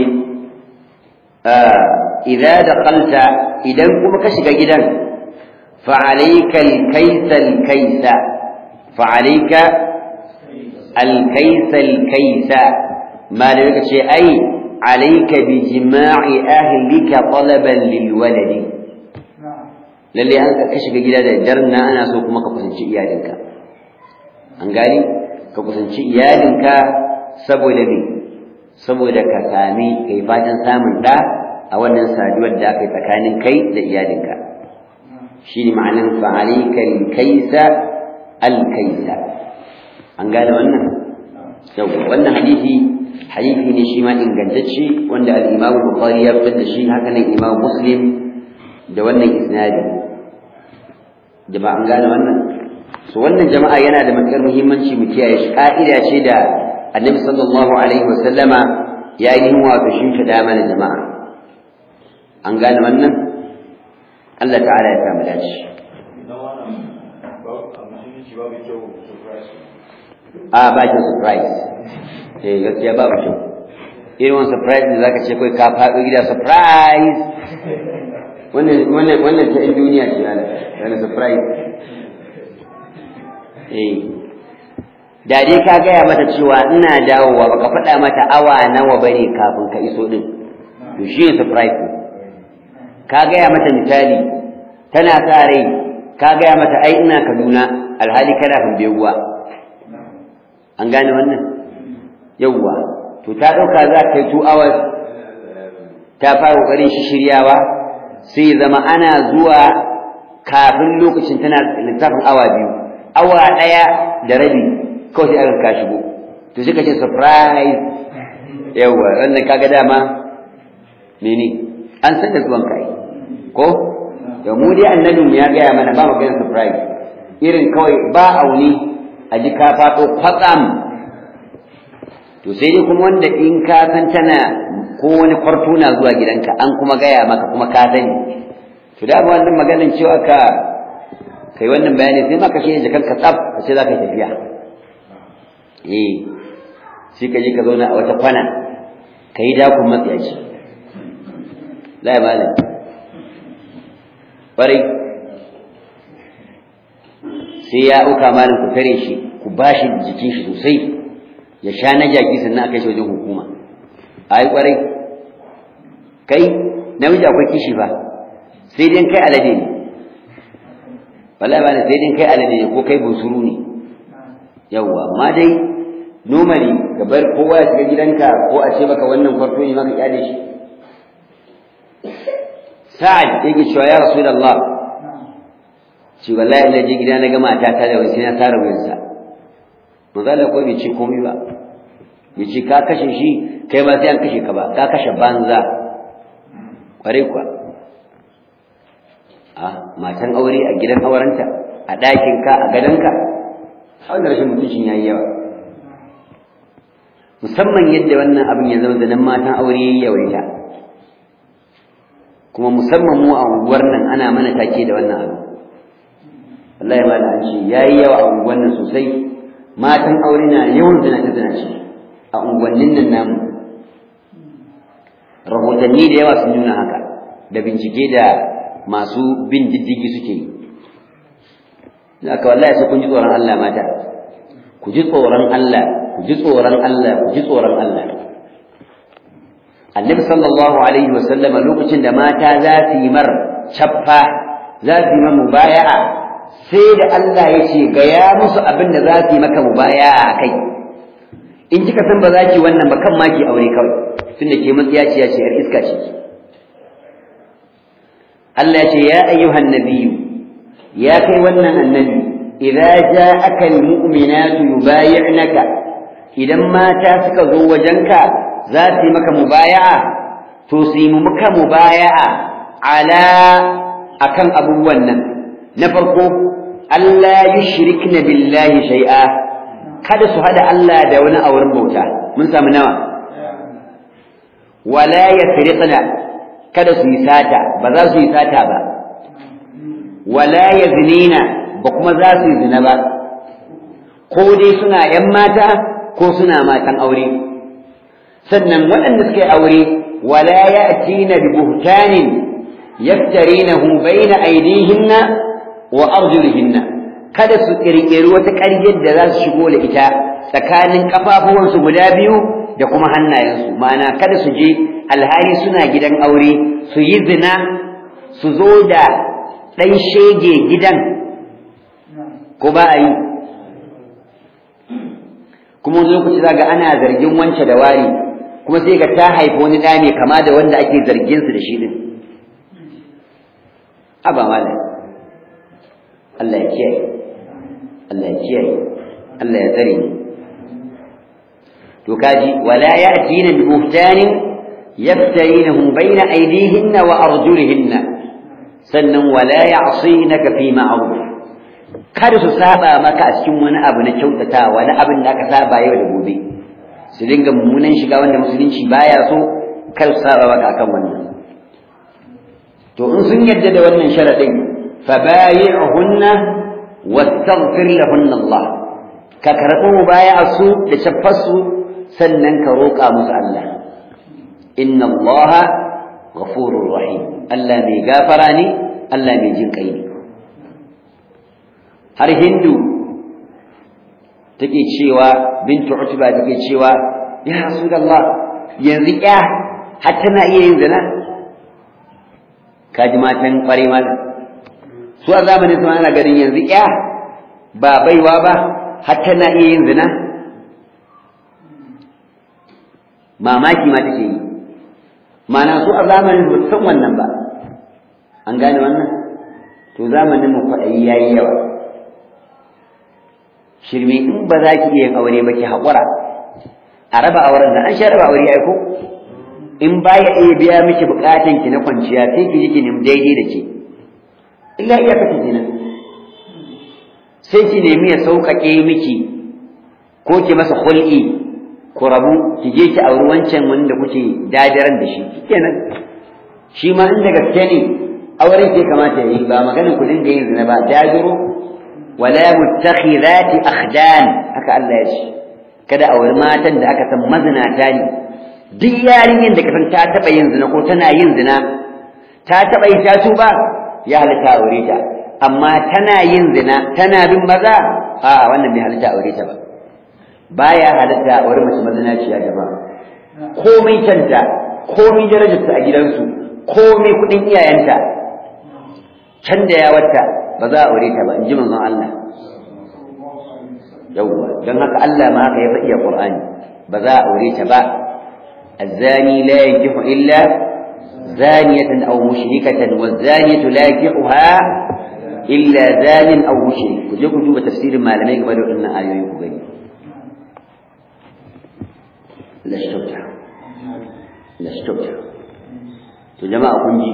idza daqalta idan kuma ka shiga gidan fa alayka al-kaysa al-kaysa fa alayka al-kaysa al-kaysa malaka ce ai alayka bi jima'i ahlika talaban lil waladi lalle an ka shiga gida da darna ana so kuma ka kusanci iyalinka an gani ka kusanci iyalinka saboda me saboda ka sami kai fatan samun da a wannan saduwar da aka yi tsakanin kai da iyalinka shine ma'anan fa alayka al kaysa al kaysa an gane wannan yau wannan hadisi ne shi ma ingantacce wanda al-Imam Bukhari ya fitar da shi haka nan Imam Muslim da wannan isnadi jama'a an gane wannan so wannan jama'a yana da matukar muhimmanci mu kiyaye shi ka'ida ce da Annabi sallallahu alaihi wasallama ya yi wato shimfiɗa mana jama'a an gane wannan Allah ta'ala ya samu dace a ba ki surprise gaskiya babu kyau irin wani surprise da zaka ce kai ka faɗo gida surprise wannan ta duniya ce yana surprise da dai ka gaya mata cewa ina dawowa baka faɗa mata awa nawa bane kafin ka iso din to shi ne surprise ka gaya mata misali tana sa rai ka gaya mata ai ina Kaduna alhali kana Humbeguwa an gane wannan yawwa to ta dauka za ka yi 2 hours ta fara kokarin shiryawa sai zama ana zuwa kafin lokacin tana littafin awa 2 awa 1 da rabi kawai sai aka ka shigo to sai ka ce surprise yawwa wannan kaga dama mene an san da zuwan kai ko da mu dai annabin ya gaya mana ba maganar surprise irin kawai ba auni a ji ka faɗo kwatsam to sai dai kuma wanda in ka san tana ko wani kwarto na zuwa gidanka an kuma gaya maka kuma ka sani to da wannan maganar cewa ka kai wannan bayani sai maka shi jakan ka tsaf sai za ka tafiya sai ka je ka zauna a wata kwana ka yi dakon matsiyaci la malam ƙwarai sai ya auka malam ku tare shi ku bashi jikin shi sosai ya sha na jaki sannan aka shi wajen hukuma ai ƙwarai kai namiji akwai kishi ba sai dai kai alade ne wallahi ba sai dai kai alade ne ko kai bunsuru ne yawwa amma dai normally ka bar kowa ya shiga gidanka ko a ce maka wannan farko ne maka kyale shi sa'ad yake cewa ya rasulullah ce wallahi ina je gida na ga mata ta da wani na tara wuyansa manzo Allah ko bai ce komai ba bai ce ka kashe shi kai ba sai an kashe ka ba ka kashe banza kware kuwa matan aure a gidan aurenta a ɗakin ka a gadonka a wannan rashin mutuncin yayi yawa musamman yadda wannan abin ya zama zanen matan aure yayi yawaita kuma musamman mu a unguwar nan ana mana take da wannan abu wallahi ma an ce yayi yawa a unguwar nan sosai matan aure na yawan zina ce a unguwannin nan namu rahotanni da yawa sun nuna haka da bincike da masu bin diddigi suke yi haka wallahi sai kun ji tsoron Allah mata ku ji tsoron Allah ku ji tsoron Allah ku ji tsoron Allah Annabi sallallahu alaihi wasallama lokacin da mata za su yi mar chaffa za su yi mar mubaya'a sai da Allah ya ce ga ya musu abin da za su yi maka mubaya'a kai in kika san ba za ki wannan ba kan ma ki aure kawai tunda ke matsiyaciya ce yar iska ce Allah ya ce ya ayyuhan nabiyyu ya kai wannan annabi idza ja'aka almu'minatu yubay'unaka idan mata suka zo wajenka za su yi maka mubaya'a to su yi maka mubaya'a ala akan abubuwan nan na farko Allah yushrikna billahi shay'a kada su hada Allah da wani a wurin bauta mun samu nawa wala yasriqna kada su yi sata ba za su yi sata ba wala yaznina ba kuma za su yi zina ba ko dai suna ‘yan mata ko suna matan aure sannan waɗanda suka yi aure wala ya'tina bi buhtanin yaftarinahu bayna aydihinna wa arjulihinna kada su kirkiri wata ƙaryar da za su shigo da ita tsakanin kafafuwansu guda biyu da kuma hannayensu ma'ana kada su je alhali suna gidan aure su yi zina su zo da ɗan shege gidan ko ba a yi kuma wani lokaci za ga ana zargin wance da wari kuma sai ga ta haifi wani ɗa ne kama da wanda ake zargin su da shi din aba malam Allah ya kiyaye Allah ya kiyaye Allah ya tsare ni to kaji wala ya'tina bi buhtanin yaftarinahu bayna aydihinna wa arjulihinna sannan wala ya'sinaka fi ma'ruf kada su saba maka a cikin wani abu na kyautatawa wani abin da aka saba yau da gobe su dinga mummunan shiga wanda musulunci baya so kar su saba maka akan wannan to in sun yadda da wannan sharadin fabayi'hunna wastaghfir lahunna Allah ka karɓo mubaya'ar su da shaffar su sannan ka roƙa musu Allah inna Allaha ghafurur rahim Allah mai gafara ne Allah mai jin kai ne har Hindu take cewa bintu Utba take cewa ya Rasulullah yanzu ya har tana iya yin zina kaji matan kware malam su a zamanin su ana ganin yanzu ya ba baiwa ba har tana iya yin zina mamaki ma take yi ma'ana su a zamanin ba san wannan ba an gane wannan to zamanin mu kwaɗayi yayi yawa shirme in ba za ki iya yin aure ba ki haƙura a raba auren nan an sha raba aure ai ko in baya iya biya miki buƙatan ki na kwanciya sai ki ji ki nemi daidai da ke illa iya kake kenan sai ki nemi ya sauƙaƙe miki ko ki masa hul'i ku rabu ki je ki auri wancan wanda kuke dadaran da shi kenan shi ma inda gaske ne auren ke kamata ya yi ba maganin ku dinga yin zina ba dajiro wala muttakhidati akhdan haka Allah ya ce kada auri matan da aka san mazinata ne duk yarinyar da kasan ta taba yin zina ko tana yin zina ta taba yi ta tuba ya halitta aure ta amma tana yin zina tana bin maza a wannan bai halitta aure ta ba baya halitta aure mace mazinaciya jama'a komai canta komai darajarta a gidansu komai kudin iyayenta can da ya wata ba za a aure ta ba in ji manzon Allah yawwa don haka Allah ma haka ya faɗi a Qur'ani ba za a aure ta ba الزاني لا ينكح إلا زانية أو مشركة والزانية لا ينكحها إلا زان أو مشرك وجاكم جوب تفسير ما لم يقبلوا إن آية يقبل لا اشتبتها جماعة كنجي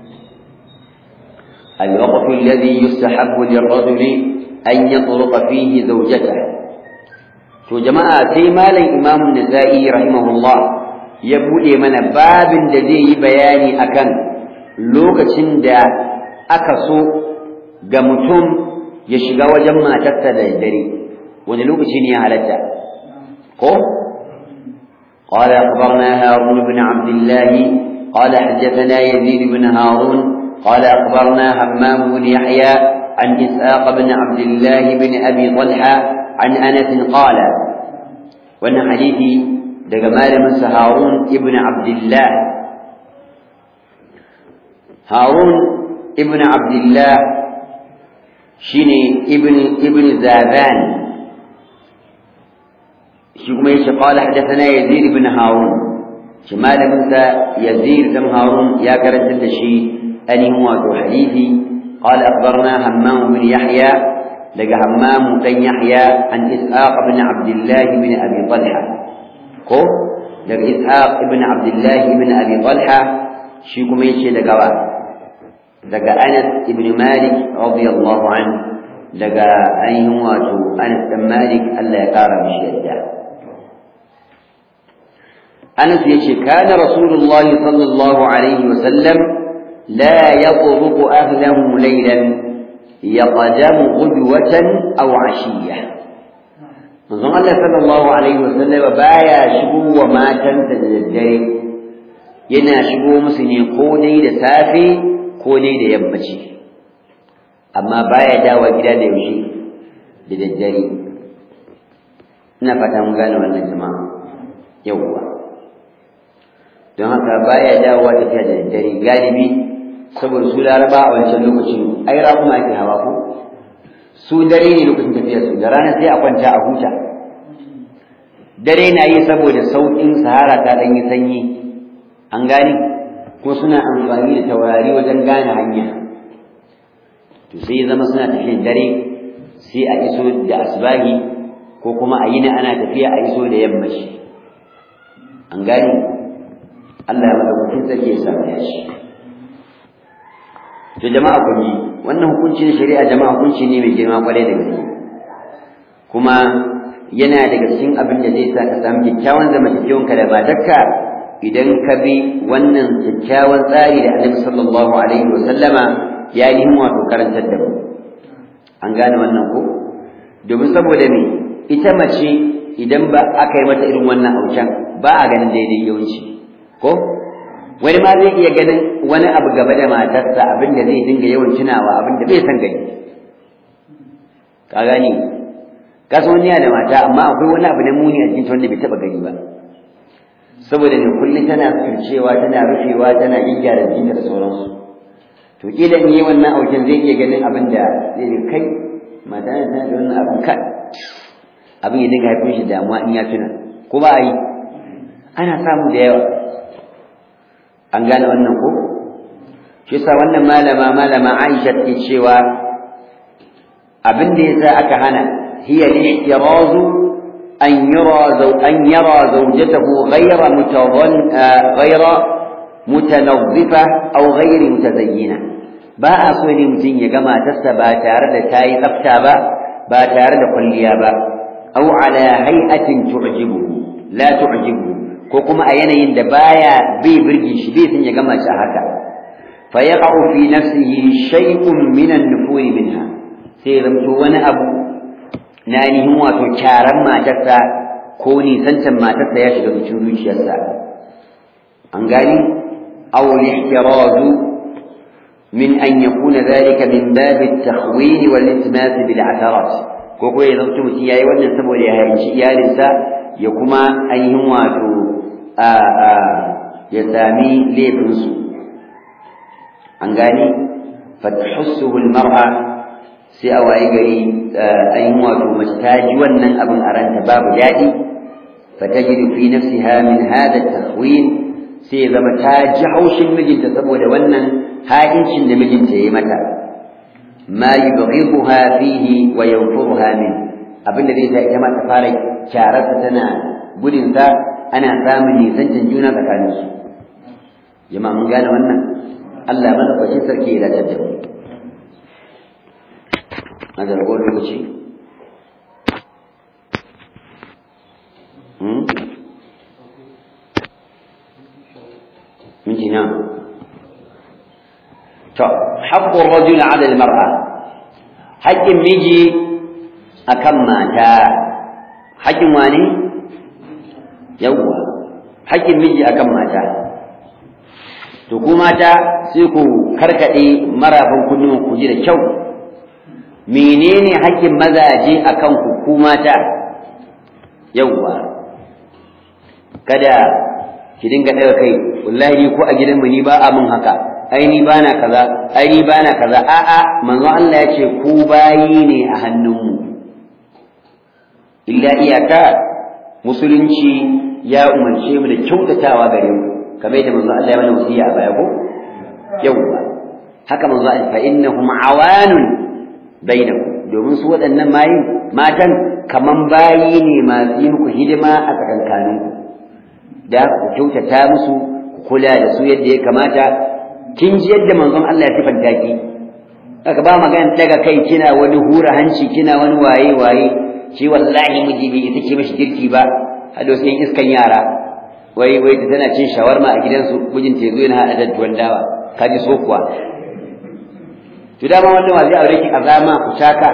الوقت الذي يستحب للرجل أن يطلق فيه زوجته جماعة سيما الإمام النسائي رحمه الله يبدأ من باب الذي بياني أكن لوكتين دا أكسو قمتم يشغى وجمع تتدى الدري ونلوكتين يهلتا قال أخبرنا هارون بن عبد الله قال حدثنا يزيد بن هارون قال أخبرنا همام بن يحيى عن إسحاق بن عبد الله بن أبي طلحة عن أنس قال وأن حديثي دجمال من هارون ابن عبد الله هارون ابن عبد الله شيني ابن زاذان شكما قال حدثنا يزيد بن هارون شمال موسى يزيد بن هارون يا كرنت الشيء أني هو حديثي قال أخبرنا همام بن يحيى لقى همام بن يحيى عن إسحاق بن عبد الله بن أبي طلحة لقى إسحاق بن عبد الله بن أبي طلحة شكما يشي لقى أنس بن مالك رضي الله عنه لقى أني هو أنس بن مالك ألا يقارب الشيء أنس يشي كان رسول الله صلى الله عليه وسلم لا يطرق أهله ليلا يقدم غدوة أو عشية manzon Allah sallallahu alaihi wasallam baya shigo wa matansa da daddare yana shigo musu ne ko dai da safe ko dai da yammaci amma baya dawo gida da yaushe da daddare ina fata mun gane wannan jama'a yawwa don haka baya dawowa tafiya da daddare galibi saboda su laraba a wancan lokacin ai raƙuma ake hawa ko su dare ne lokacin tafiya su da rana sai a kwanta a huta dare na yi saboda sauƙin sahara ta ɗan yi sanyi an gane ko suna amfani da taurari wajen gane hanya to sai ya zama suna tafiyan dare sai a iso da asbahi ko kuma a yini ana tafiya a iso da yammaci an gane Allah ya madaukakin sarki ya samu ya shi to jama'a kun ji wannan hukunci na shari'a jama'a hukunci ne mai girma kwarai da gaske kuma yana daga cikin abin da zai sa ka samu kyakkyawan zamantakewanka da matarka idan ka bi wannan kyakkyawan tsari da Annabi sallallahu alaihi wa sallama ya yi wato karantar da mu an gane wannan ko domin saboda me ita mace idan ba aka yi mata irin wannan aucan ba a ganin daidai yawanci ko wani ma zai iya ganin wani abu gaba da matarsa abin da zai dinga yawan tunawa abin da bai san gani ka gani ka san wani da mata amma akwai wani abu na muni a cikin wanda bai taba gani ba saboda ne kullum tana fircewa tana rufewa tana gyara jikinta da sauransu to kila in yi wannan aukin zai iya ganin abin da zai yi kai mata tana da wannan abin kai abin ya dinga haifin shi damuwa in ya tuna ko ba a yi ana samu da yawa an gane wannan ko shi yasa wannan malama Aisha take cewa abin da yasa aka hana hiya al-ihtirazu an yara zawjatahu ghayra mutanazzifa aw ghayri mutazayyina ba a so ne mutum ya ga matarsa ba tare da tayi tsafta ba tare da kwalliya ba aw ala hay'atin tu'jibuhu la tu'jibuhu ko kuma a yanayin da bai birge shi bai san ya gama shi haka fa yaqa'u fi nafsihi shay'un min an-nufuri minha sai zamto wani abu na nihin wato kyaran matarsa ko nisancan matarsa ya shiga cikin zuciyarsa an gani aw al-ihtirazu min an yakuna dhalika min bab at-takhwin wal-iltimas bil-atharat ko ko ya zamto mutum yayi wannan saboda ya hayyaci iyalinsa ya kuma ainihin wato ya sami laifinsu an gani fatahussuhu almar'a sai a waye gari ainihin wato mace ta ji wannan abin a ranta babu daɗi fatajidu fi nafsiha min hada tahwin sai ya zama ta ji haushin mijinta saboda wannan ha'incin da mijinta ya yi mata ma yubghiduha fihi wa yanfuruha min abin da zai sa ita ma ta fara kyararsa tana gudunsa ana samun nisancin juna tsakaninsu jama'a mun gane wannan Allah madaukakin sarki ya dace da mu na da rago lokaci minti na to haqqu ar-rajul 'ala al-mar'a haqqin miji akan mata haqqin wani yawwa haƙƙin miji akan mata to ku mata sai ku karkade marafan kunnuwan ku ji da kyau menene haƙƙin mazaje akan ku mata yawwa kada ki dinga daga kai wallahi ko a gidanmu ni ba a mun haka ai ni bana kaza ai ni bana kaza a'a manzo Allah ya ce ku bayi ne a hannunmu illa iyaka musulunci ya umarce mu da kyautatawa gare mu kamar yadda manzo Allah ya mana wasiya a baya ko yawa haka manzo Allah fa innahum awanun bainakum domin su waɗannan matan kaman bayi ne masu yi muku hidima a tsakankanin ku da ku kyautata musu ku kula da su yadda ya kamata kin ji yadda manzon Allah ya sifanta ki aka ba magana daga kai kina wani hura hanci kina wani waye shi wallahi miji bai ita ce mishi girki ba hado sai iskan yara wai ta tana cin shawarma a gidansu mijin ta zo yana hada da tuwon dawa kaji so kuwa to dama wannan wazi aure ki azama ku shaka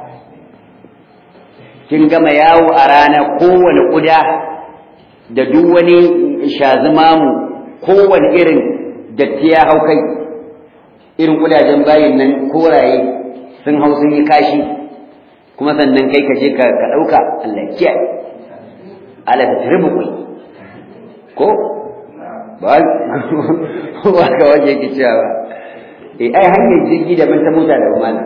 kin gama yawo a rana kowane kuda da duk wani shazimamu kowane irin datti ya hau kai irin kudajen bayin nan koraye sun hau sun yi kashi kuma sannan kai ka je ka dauka Allah ya kiyaye ala ta tarbu kai ko ba ka waje ki cewa ai hanyar jirgi da ban ta mota da umana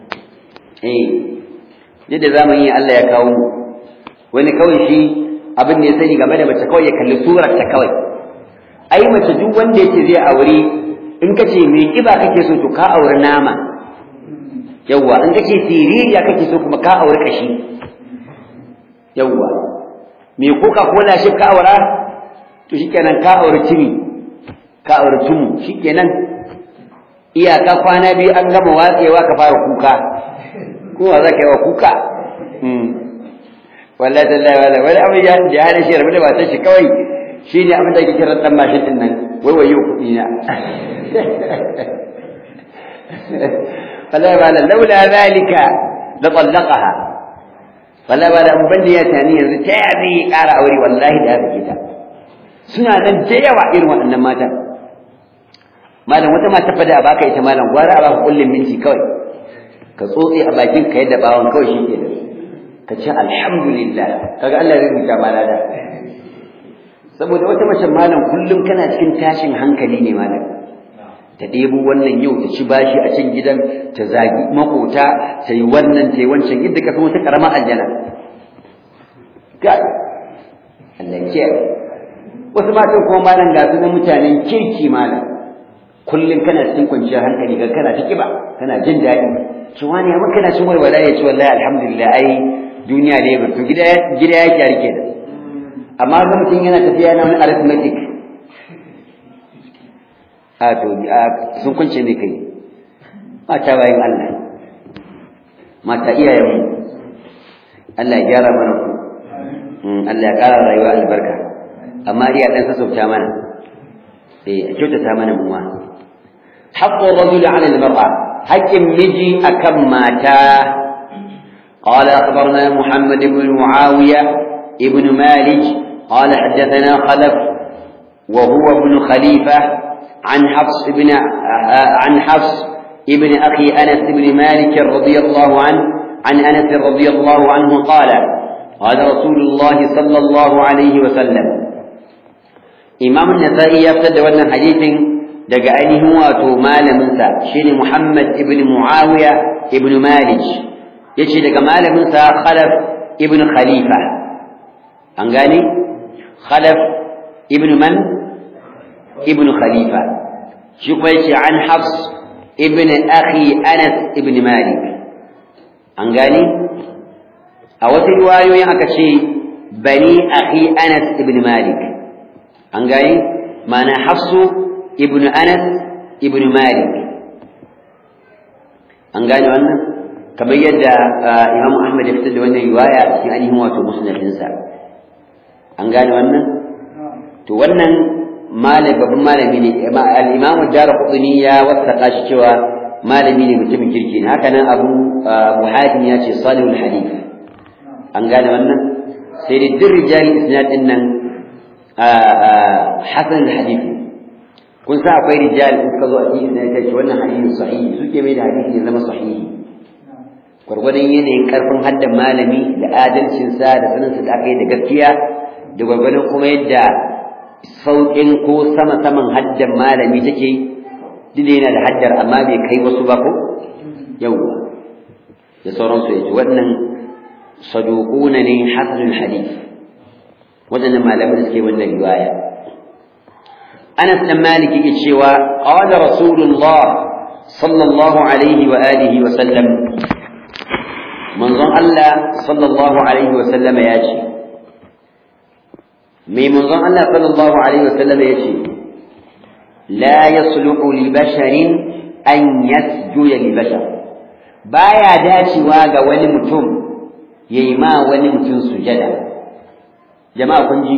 yadda zamani Allah ya kawo mu wani kawai shi abin da ya sani game da mace kawai ya kalli surar ta kawai ai mace duk wanda yake zai aure in kace me kiba kake so to ka aure nama yawa in kace siririya kake so kuma ka aure kashi yawa me coca cola shi ka aura to shikenan ka aure timi ka aure tumu shikenan iyaka kwana biyu an gama watsewa ka fara kuka kowa za ka yi wa kuka wallahi tallahi wala abin ya hana shi rabu da ba shi kawai shi ne abin da ake kira dan mashin din nan wai wayo kuɗi na wallahi wala laula zalika la tallaqaha wallahi wala ban da ya tani yanzu ta yazi ƙara aure wallahi da haka ta suna nan da yawa irin waɗannan matan malam wata mata fa da baka ita malam gwara a baka kullum minti kawai ka tsotse a bakin ka yadda bawon kawai shi ke da ka ce alhamdulillah kaga Allah zai rubuta mana da saboda wata mace malam kullum kana cikin tashin hankali ne malam ta ɗebo wannan yau ta ci bashi a cikin gidan ta zagi makota ta yi wannan ta yi wancan yadda ka san wata karama aljana ga Allah ke wasu matan kuma malam ga su na mutanen kirki malam kullum kana cikin kwanciyar hankali ga kana ta kiba kana jin daɗi ci wani amma kana cin walwala ya ci wallahi alhamdulillah ai duniya ne ba to gida yake rike da amma ga mutum yana tafiya na wani arithmetic sun kunce ne kai mata bayan Allah mata iyayenmu Allah ya gyara mana ku Allah ya ƙara rayuwa albarka amma iya dan sassauta mana a kyautata mana muwa haqqu rajul 'ala al-mar'a haqqin miji akan mata قال أخبرنا محمد بن معاوية ابن مالك قال حدثنا خلف وهو ابن خليفة عن حفص ابن أخي أنس بن مالك رضي الله عنه عن أنس رضي الله عنه قال قال رسول الله صلى الله عليه وسلم إمام النسائي يفتد وانا حديث دقائنه واتو مال منسى شين محمد ابن معاوية ابن مالك يشي دقا مال منسى خلف ابن خليفة أنقاني خلف ابن من ابن خليفة شوف يشي عن حفص ابن أخي أنس ابن مالك أنقاني أو ترواية يأكشي بني أخي أنس ابن مالك أنقاني معنى حفص ابن أنس ابن مالك أنقاني وأنا كما يدى إمام أحمد يفتد وأنه رواية في أنه هو مسند الإنسان أنقاني وأنا تولنا مالك بابن مالك الإمام الدار قطني وثق شوى مالك من متم كركين هكذا أبو حاتم ياتي صالح الحديث أنقاني وأنا سيد الدر رجال إسناد إن حسن الحديث kun sa akwai rijal in ka zo a cikin da yake wannan hadisi sahihi suke mai da hadisi ya zama sahihi gurgurdan yanayin karfin haddan malami da adalcin sa da sanin sa da aka yi da gaskiya da gurgurdan kuma yadda saukin ko sama saman haddan malami take dide yana da haddar amma bai kai wasu ba ko yawa da sauransu yace wannan saduquna ne hasanul hadith wadannan malamin da suke wannan riwaya أنس بن مالك يقول قال رسول الله صلى الله عليه وآله وسلم من ظن الله صلى الله عليه وسلم ياتي من ظن الله صلى الله عليه وسلم ياتي لا يصلح لبشر أن يسجد لبشر بايا داتي واغا ولمتم يما ولمتم سجدا جماعة كنجي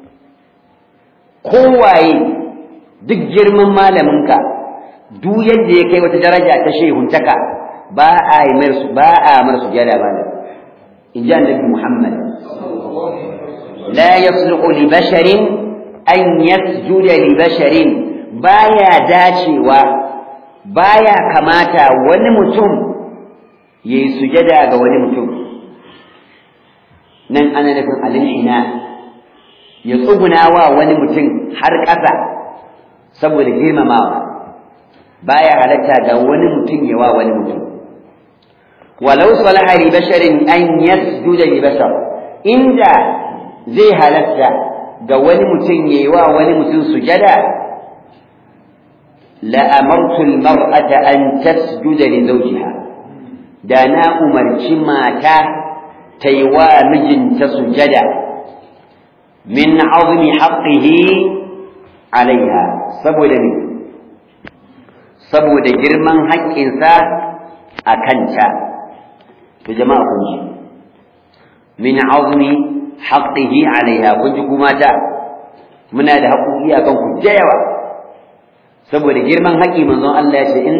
كواي duk girman malaminka duk yadda ya kai wata daraja ta shehuntaka ba a mar sujada malam in ji annabi Muhammad la yasluhu li basharin an yasjuda li basharin baya dacewa baya kamata wani mutum yayi sujada ga wani mutum nan ana nufin al-inhina ya tsuguna wa wani mutum har ƙasa saboda girmamawa baya halatta ga wani mutum yawa wani mutum walau salaha li basharin an yasjuda li bashar inda zai halatta ga wani mutum yawa wani mutum sujada la amartu al mar'ata an tasjuda li zawjiha da na umarci mata ta yi wa mijinta sujada min azmi haqqihi alaiha saboda ne saboda girman haƙƙinsa a kanta to jama'a kun ji min azmi haqqihi alaiha kun ji kuma ta muna da haƙoƙi akan ku da yawa saboda girman haƙƙi manzon Allah ya ce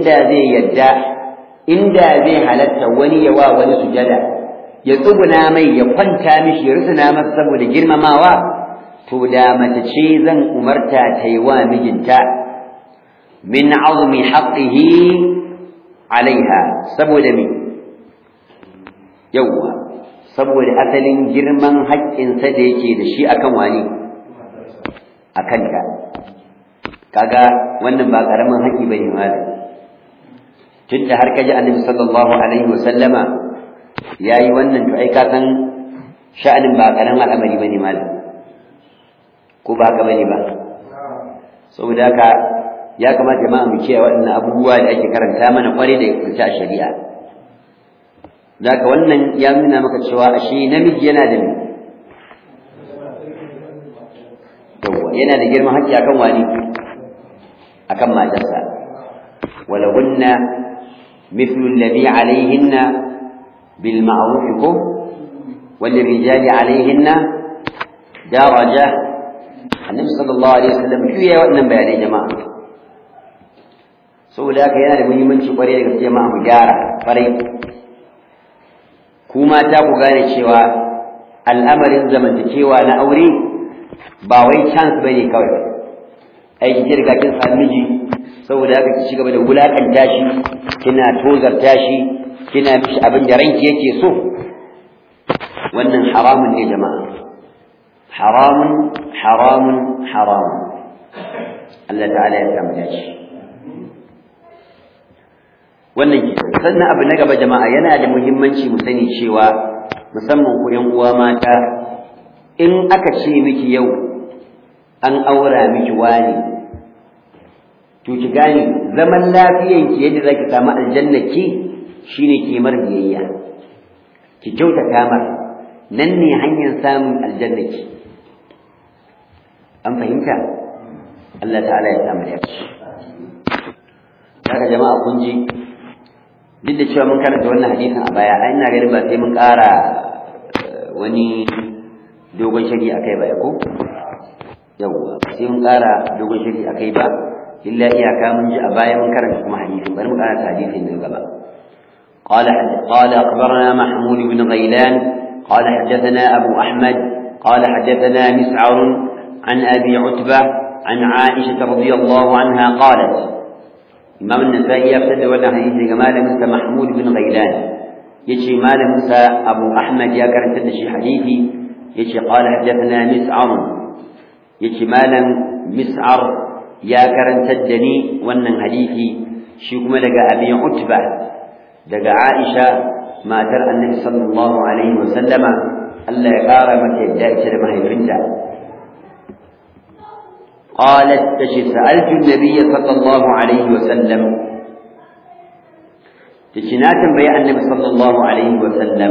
inda zai halatta wani yawa wani sujada ya tsuguna mai ya kwanta mishi ya rusuna masa saboda girmamawa to da mace ce zan umarta ta yi wa mijinta min azmi haqqihi alaiha saboda me yawwa saboda asalin girman haƙƙinsa da yake da shi akan wani akan ta kaga wannan ba karamin haƙƙi bane malam tunda har kaji annabi sallallahu alaihi wasallama yayi wannan to ai ka san sha'anin ba karamin al'amari bane malam ko ba haka bane ba saboda haka ya kamata jama'a mu kiyaye waɗannan abubuwa da ake karanta mana kware da kuce a shari'a zaka wannan ya nuna maka cewa ashe namiji yana da yana da girman haƙƙi akan wani akan matarsa walahunna mithlu alladhi alayhinna bil ma'ruf ko wal rijali alayhinna daraja annabi sallallahu alaihi wasallam ya wannan bayanai jama'a saboda haka yana da muhimmanci kwarai da gaske jama'a mu gyara kwarai kuma ta ku gane cewa al'amarin zamantakewa na aure ba wai chance bane kawai ai ki riga kin samu miji saboda haka ki cigaba da wulakanta shi kina tozarta shi kina mishi abin da ranki yake so wannan haramun ne jama'a haramun haramun haramun Allah ta'ala ya samu dace wannan ke sannan abu na gaba jama'a yana da muhimmanci mu sani cewa musamman ku yan uwa mata in aka ce miki yau an aura miki wani to ki gane zaman lafiyan ki yadda zaki samu aljanna ki shine ki mar biyayya ki kyautata mar nan ne hanyar samun aljanna ki an fahimta Allah ta'ala ya samu dace daga jama'a kun ji duk da cewa mun karanta wannan hadisin a baya ai ina ganin ba sai mun ƙara wani dogon shari akai ba ko yawwa sai mun ƙara dogon shari akai ba illa iyaka mun ji a baya mun karanta kuma hadisin bari mu karanta hadisin nan gaba قال أخبرنا محمود بن غيلان قال حدثنا أبو أحمد قال حدثنا مسعر عن أبي عتبة عن عائشة رضي الله عنها قالت إمام النسائي يفتد ولا حديث جمال موسى محمود بن غيلان يشي مال موسى أبو أحمد يا كرنت شي حديثي يشي قال حدثنا مسعر يشي مال مسعر يا كرنت الدني ونن حديثي شي كما دغ أبي عتبة دغ عائشة ما ترى النبي صلى الله عليه وسلم ألا يقار متى يدعي ما يفرنجا قالت سألت النبي صلى الله عليه وسلم تشنات بيع النبي صلى الله عليه وسلم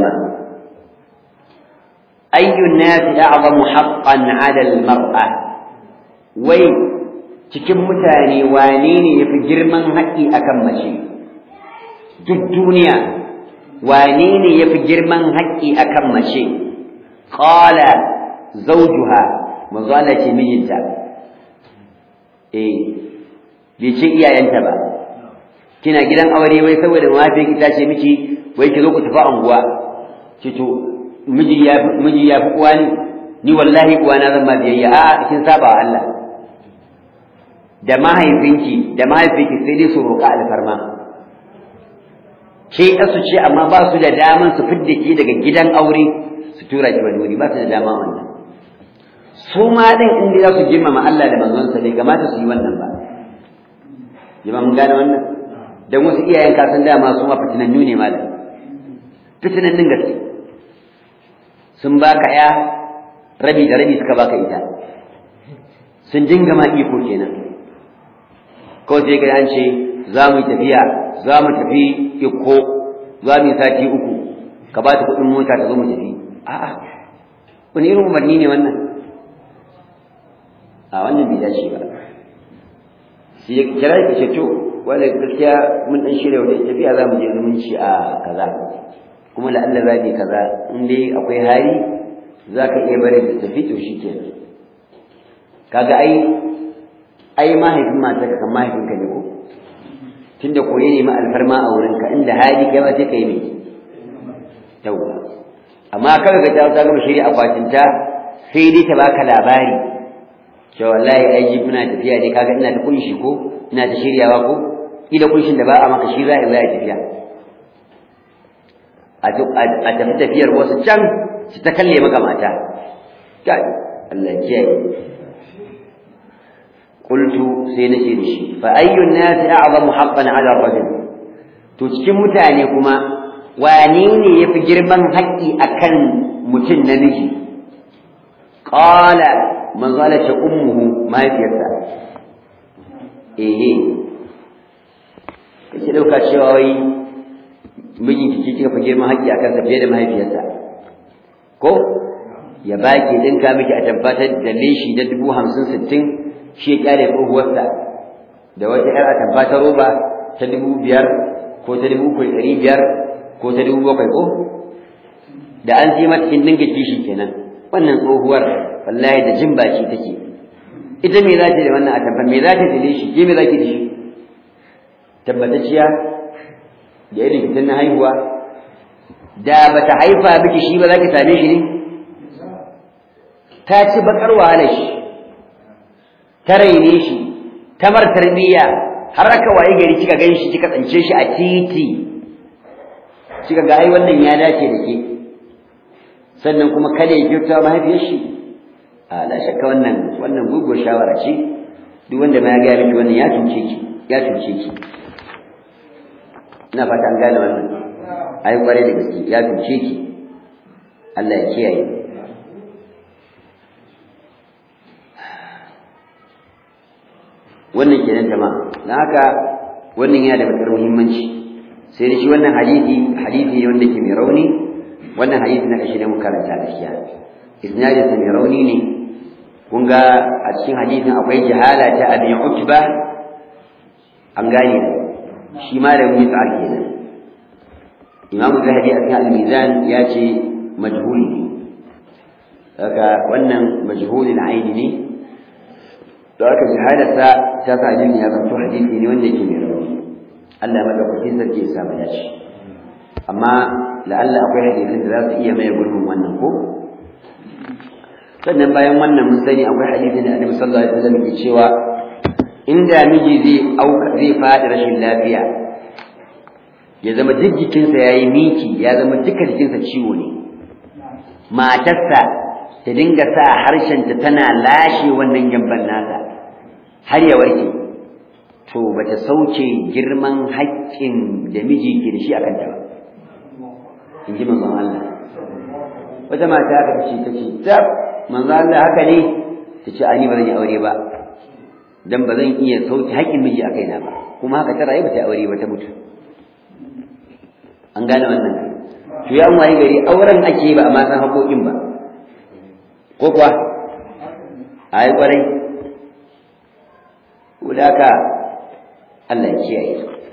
أي الناس أعظم حقا على المرأة وي cikin mutane wane ne yafi girman haƙƙi akan mace duk duniya wane ne yafi girman haƙƙi akan mace qala zawjuha manzo Allah ce mijinta bai ce iyayenta ba kina gidan aure wai saboda mahaifiyarki ta ce miki wai ki zo ku tafi anguwa ki to miji ya fi uwa ni wallahi uwa na zan ma biyayya a kin saba wa Allah da mahaifinki sai dai su roƙa alfarma ke su ce amma ba su da daman su fidda ke daga gidan aure su tura ki wani wuri ba su da dama wannan su ma din inda za su girmama Allah da manzonsa bai kamata su yi wannan ba jama'a mun gane wannan dan wasu iyayen kasan dama su ma fitinannu ne malam fitinannun gaske sun baka ya rabi da rabi suka baka ita sun dinga ma iko kenan ko sai ga an ce za mu tafiya za mu tafi iko za mu sati uku ka ba ta kuɗin mota ta zo mu tafi a'a wani irin umarni ne wannan a wannan bai dace ba sai ya kira ka ce to wanda gaskiya mun dan shirya wata tafiya za mu je zumunci a kaza kuma la Allah zai kaza in dai akwai hali zaka iya bari da tafi to shikenan kaga ai mahaifin mata ka kan mahaifinka ne ko tunda koyi ne ma alfarma a wurinka inda hali kai ma sai kai ne tawwa amma kaga ga ta gama shirya akwatinta sai dai ta baka labari cewa wallahi ai ji muna tafiya dai kaga ina ta kunshi ko ina ta shiryawa ko ida kunshin da ba a maka shi za a tafiya a tafi tafiyar wasu can su ta kalle maka mata kai Allah ya kiyaye qultu sai nace da shi fa ayyun nas a'zamu haqqan 'ala ar-rajul to cikin mutane kuma wane ne yafi girman haƙƙi akan mutum namiji qala man zalata ummuhu mahaifiyarsa kace dauka cewa wai mijinki kika fi girman haƙƙi akan sa fiye da mahaifiyarsa ko ya baki dinka miki a tabbatar da leshi da 50-60 shi ya kyale tsohuwarsa da wata yar a tabbatar roba ta 5,000 ko ta 3,500 ko ta 7,000 ko da an sai mata kin dinga kishi kenan wannan tsohuwar wallahi da jin baki take ita me za ta da wannan a tabbatar me za ta da leshi ke me za ki da shi tabbatacciya da irin fitan na haihuwa da bata haifa miki shi ba za ki same shi ne ta ci bakar wahalar shi ta raine shi ta mar tarbiyya har aka waye gari kika gan shi kika tsance shi a titi kika ga ai wannan ya dace da ke sannan kuma kada ya kyauta mahaifiyar shi a la shakka wannan gugu shawara ce duk wanda ma ya ga miki wannan ya tuce ki ina fata an gane wannan ai kware da gaske ya tuce ki Allah ya kiyaye wannan kenan jama'a dan haka wannan yana da matukar muhimmanci sai da shi wannan hadisi ne wanda ke mai rauni wannan hadisi na kashi ne mu karanta gaskiya isnadin sa mai rauni ne kun ga a cikin hadisin akwai jahala ta abi utba an gane shi ma da mun tsar kenan imam zahabi a cikin al-mizan ya ce majhul ne haka wannan majhulul aini ne to aka jahalarsa ta sa hadisi ya zanto hadisi ne wanda yake mai rauni Allah madaukakin sarki ya samu dace amma la'alla akwai hadisin da za su iya maye gurbin wannan ko sannan bayan wannan mun sani akwai hadisin da Annabi sallallahu alaihi wasallam ke cewa inda miji zai faɗi rashin lafiya ya zama duk jikinsa yayi miki ya zama duka jikinsa ciwo ne matarsa ta dinga sa harshenta tana lashe wannan gyamban nasa har ya warke to bata sauke girman haƙƙin da miji ke da shi akan ta ba in ji manzon Allah wata mata aka ce tab manzon Allah haka ne ta ce ani ba zan yi aure ba dan ba zan iya sauke haƙƙin miji a kaina ba kuma haka ta rayu ba ta aure ba ta mutu an gane wannan to ya waye gari auren ake ba amma san haƙoƙin ba ko kuwa ai kwarai ulaka Allah ya kiyaye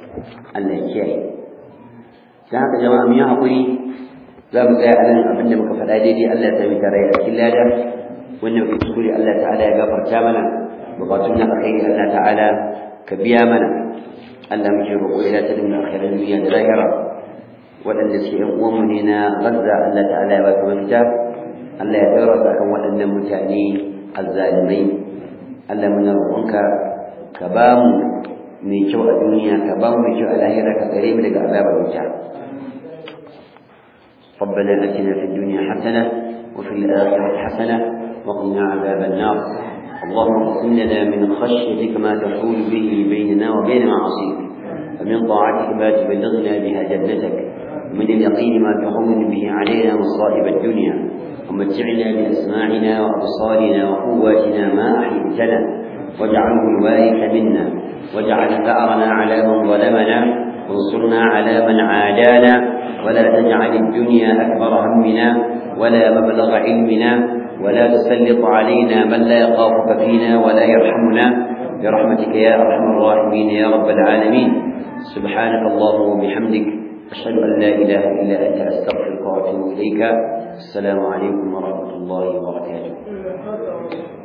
dan haka jama'a mun yi hakuri za mu tsaya anan abin da muka faɗa daidai Allah ya sami tare a cikin lada wannan kuskure Allah ta'ala ya gafarta mana bukatun na alkhairi Allah ta'ala ka biya mana Allah muke roƙo ila ta dinga akhirar duniya da lahira waɗanda suke ƴan uwanmu ne na Gaza Allah ta'ala ya ba su mafita Allah ya tsara su akan waɗannan mutane azzalimai Allah muna roƙonka ka ba mu mai kyau a duniya ka ba mu mai kyau a lahira ka tsare mu daga azabar wuta ربنا آتنا في الدنيا حسنة وفي الآخرة حسنة وقنا عذاب النار اللهم اقسم لنا من خشيتك ما تحول به بيننا وبين معاصيك ومن طاعتك ما تبلغنا بها جنتك ومن اليقين ما تهون به علينا مصائب الدنيا ومتعنا بأسماعنا وأبصارنا وقواتنا ما أحييتنا واجعله الوارث منا واجعل ثأرنا على من ظلمنا وانصرنا على من عادانا ولا تجعل الدنيا أكبر همنا ولا مبلغ علمنا ولا تسلط علينا من لا يخافك فينا ولا يرحمنا برحمتك يا أرحم الراحمين يا رب العالمين سبحانك اللهم وبحمدك أشهد أن لا إله إلا أنت أستغفرك وأتوب إليك السلام عليكم ورحمة الله وبركاته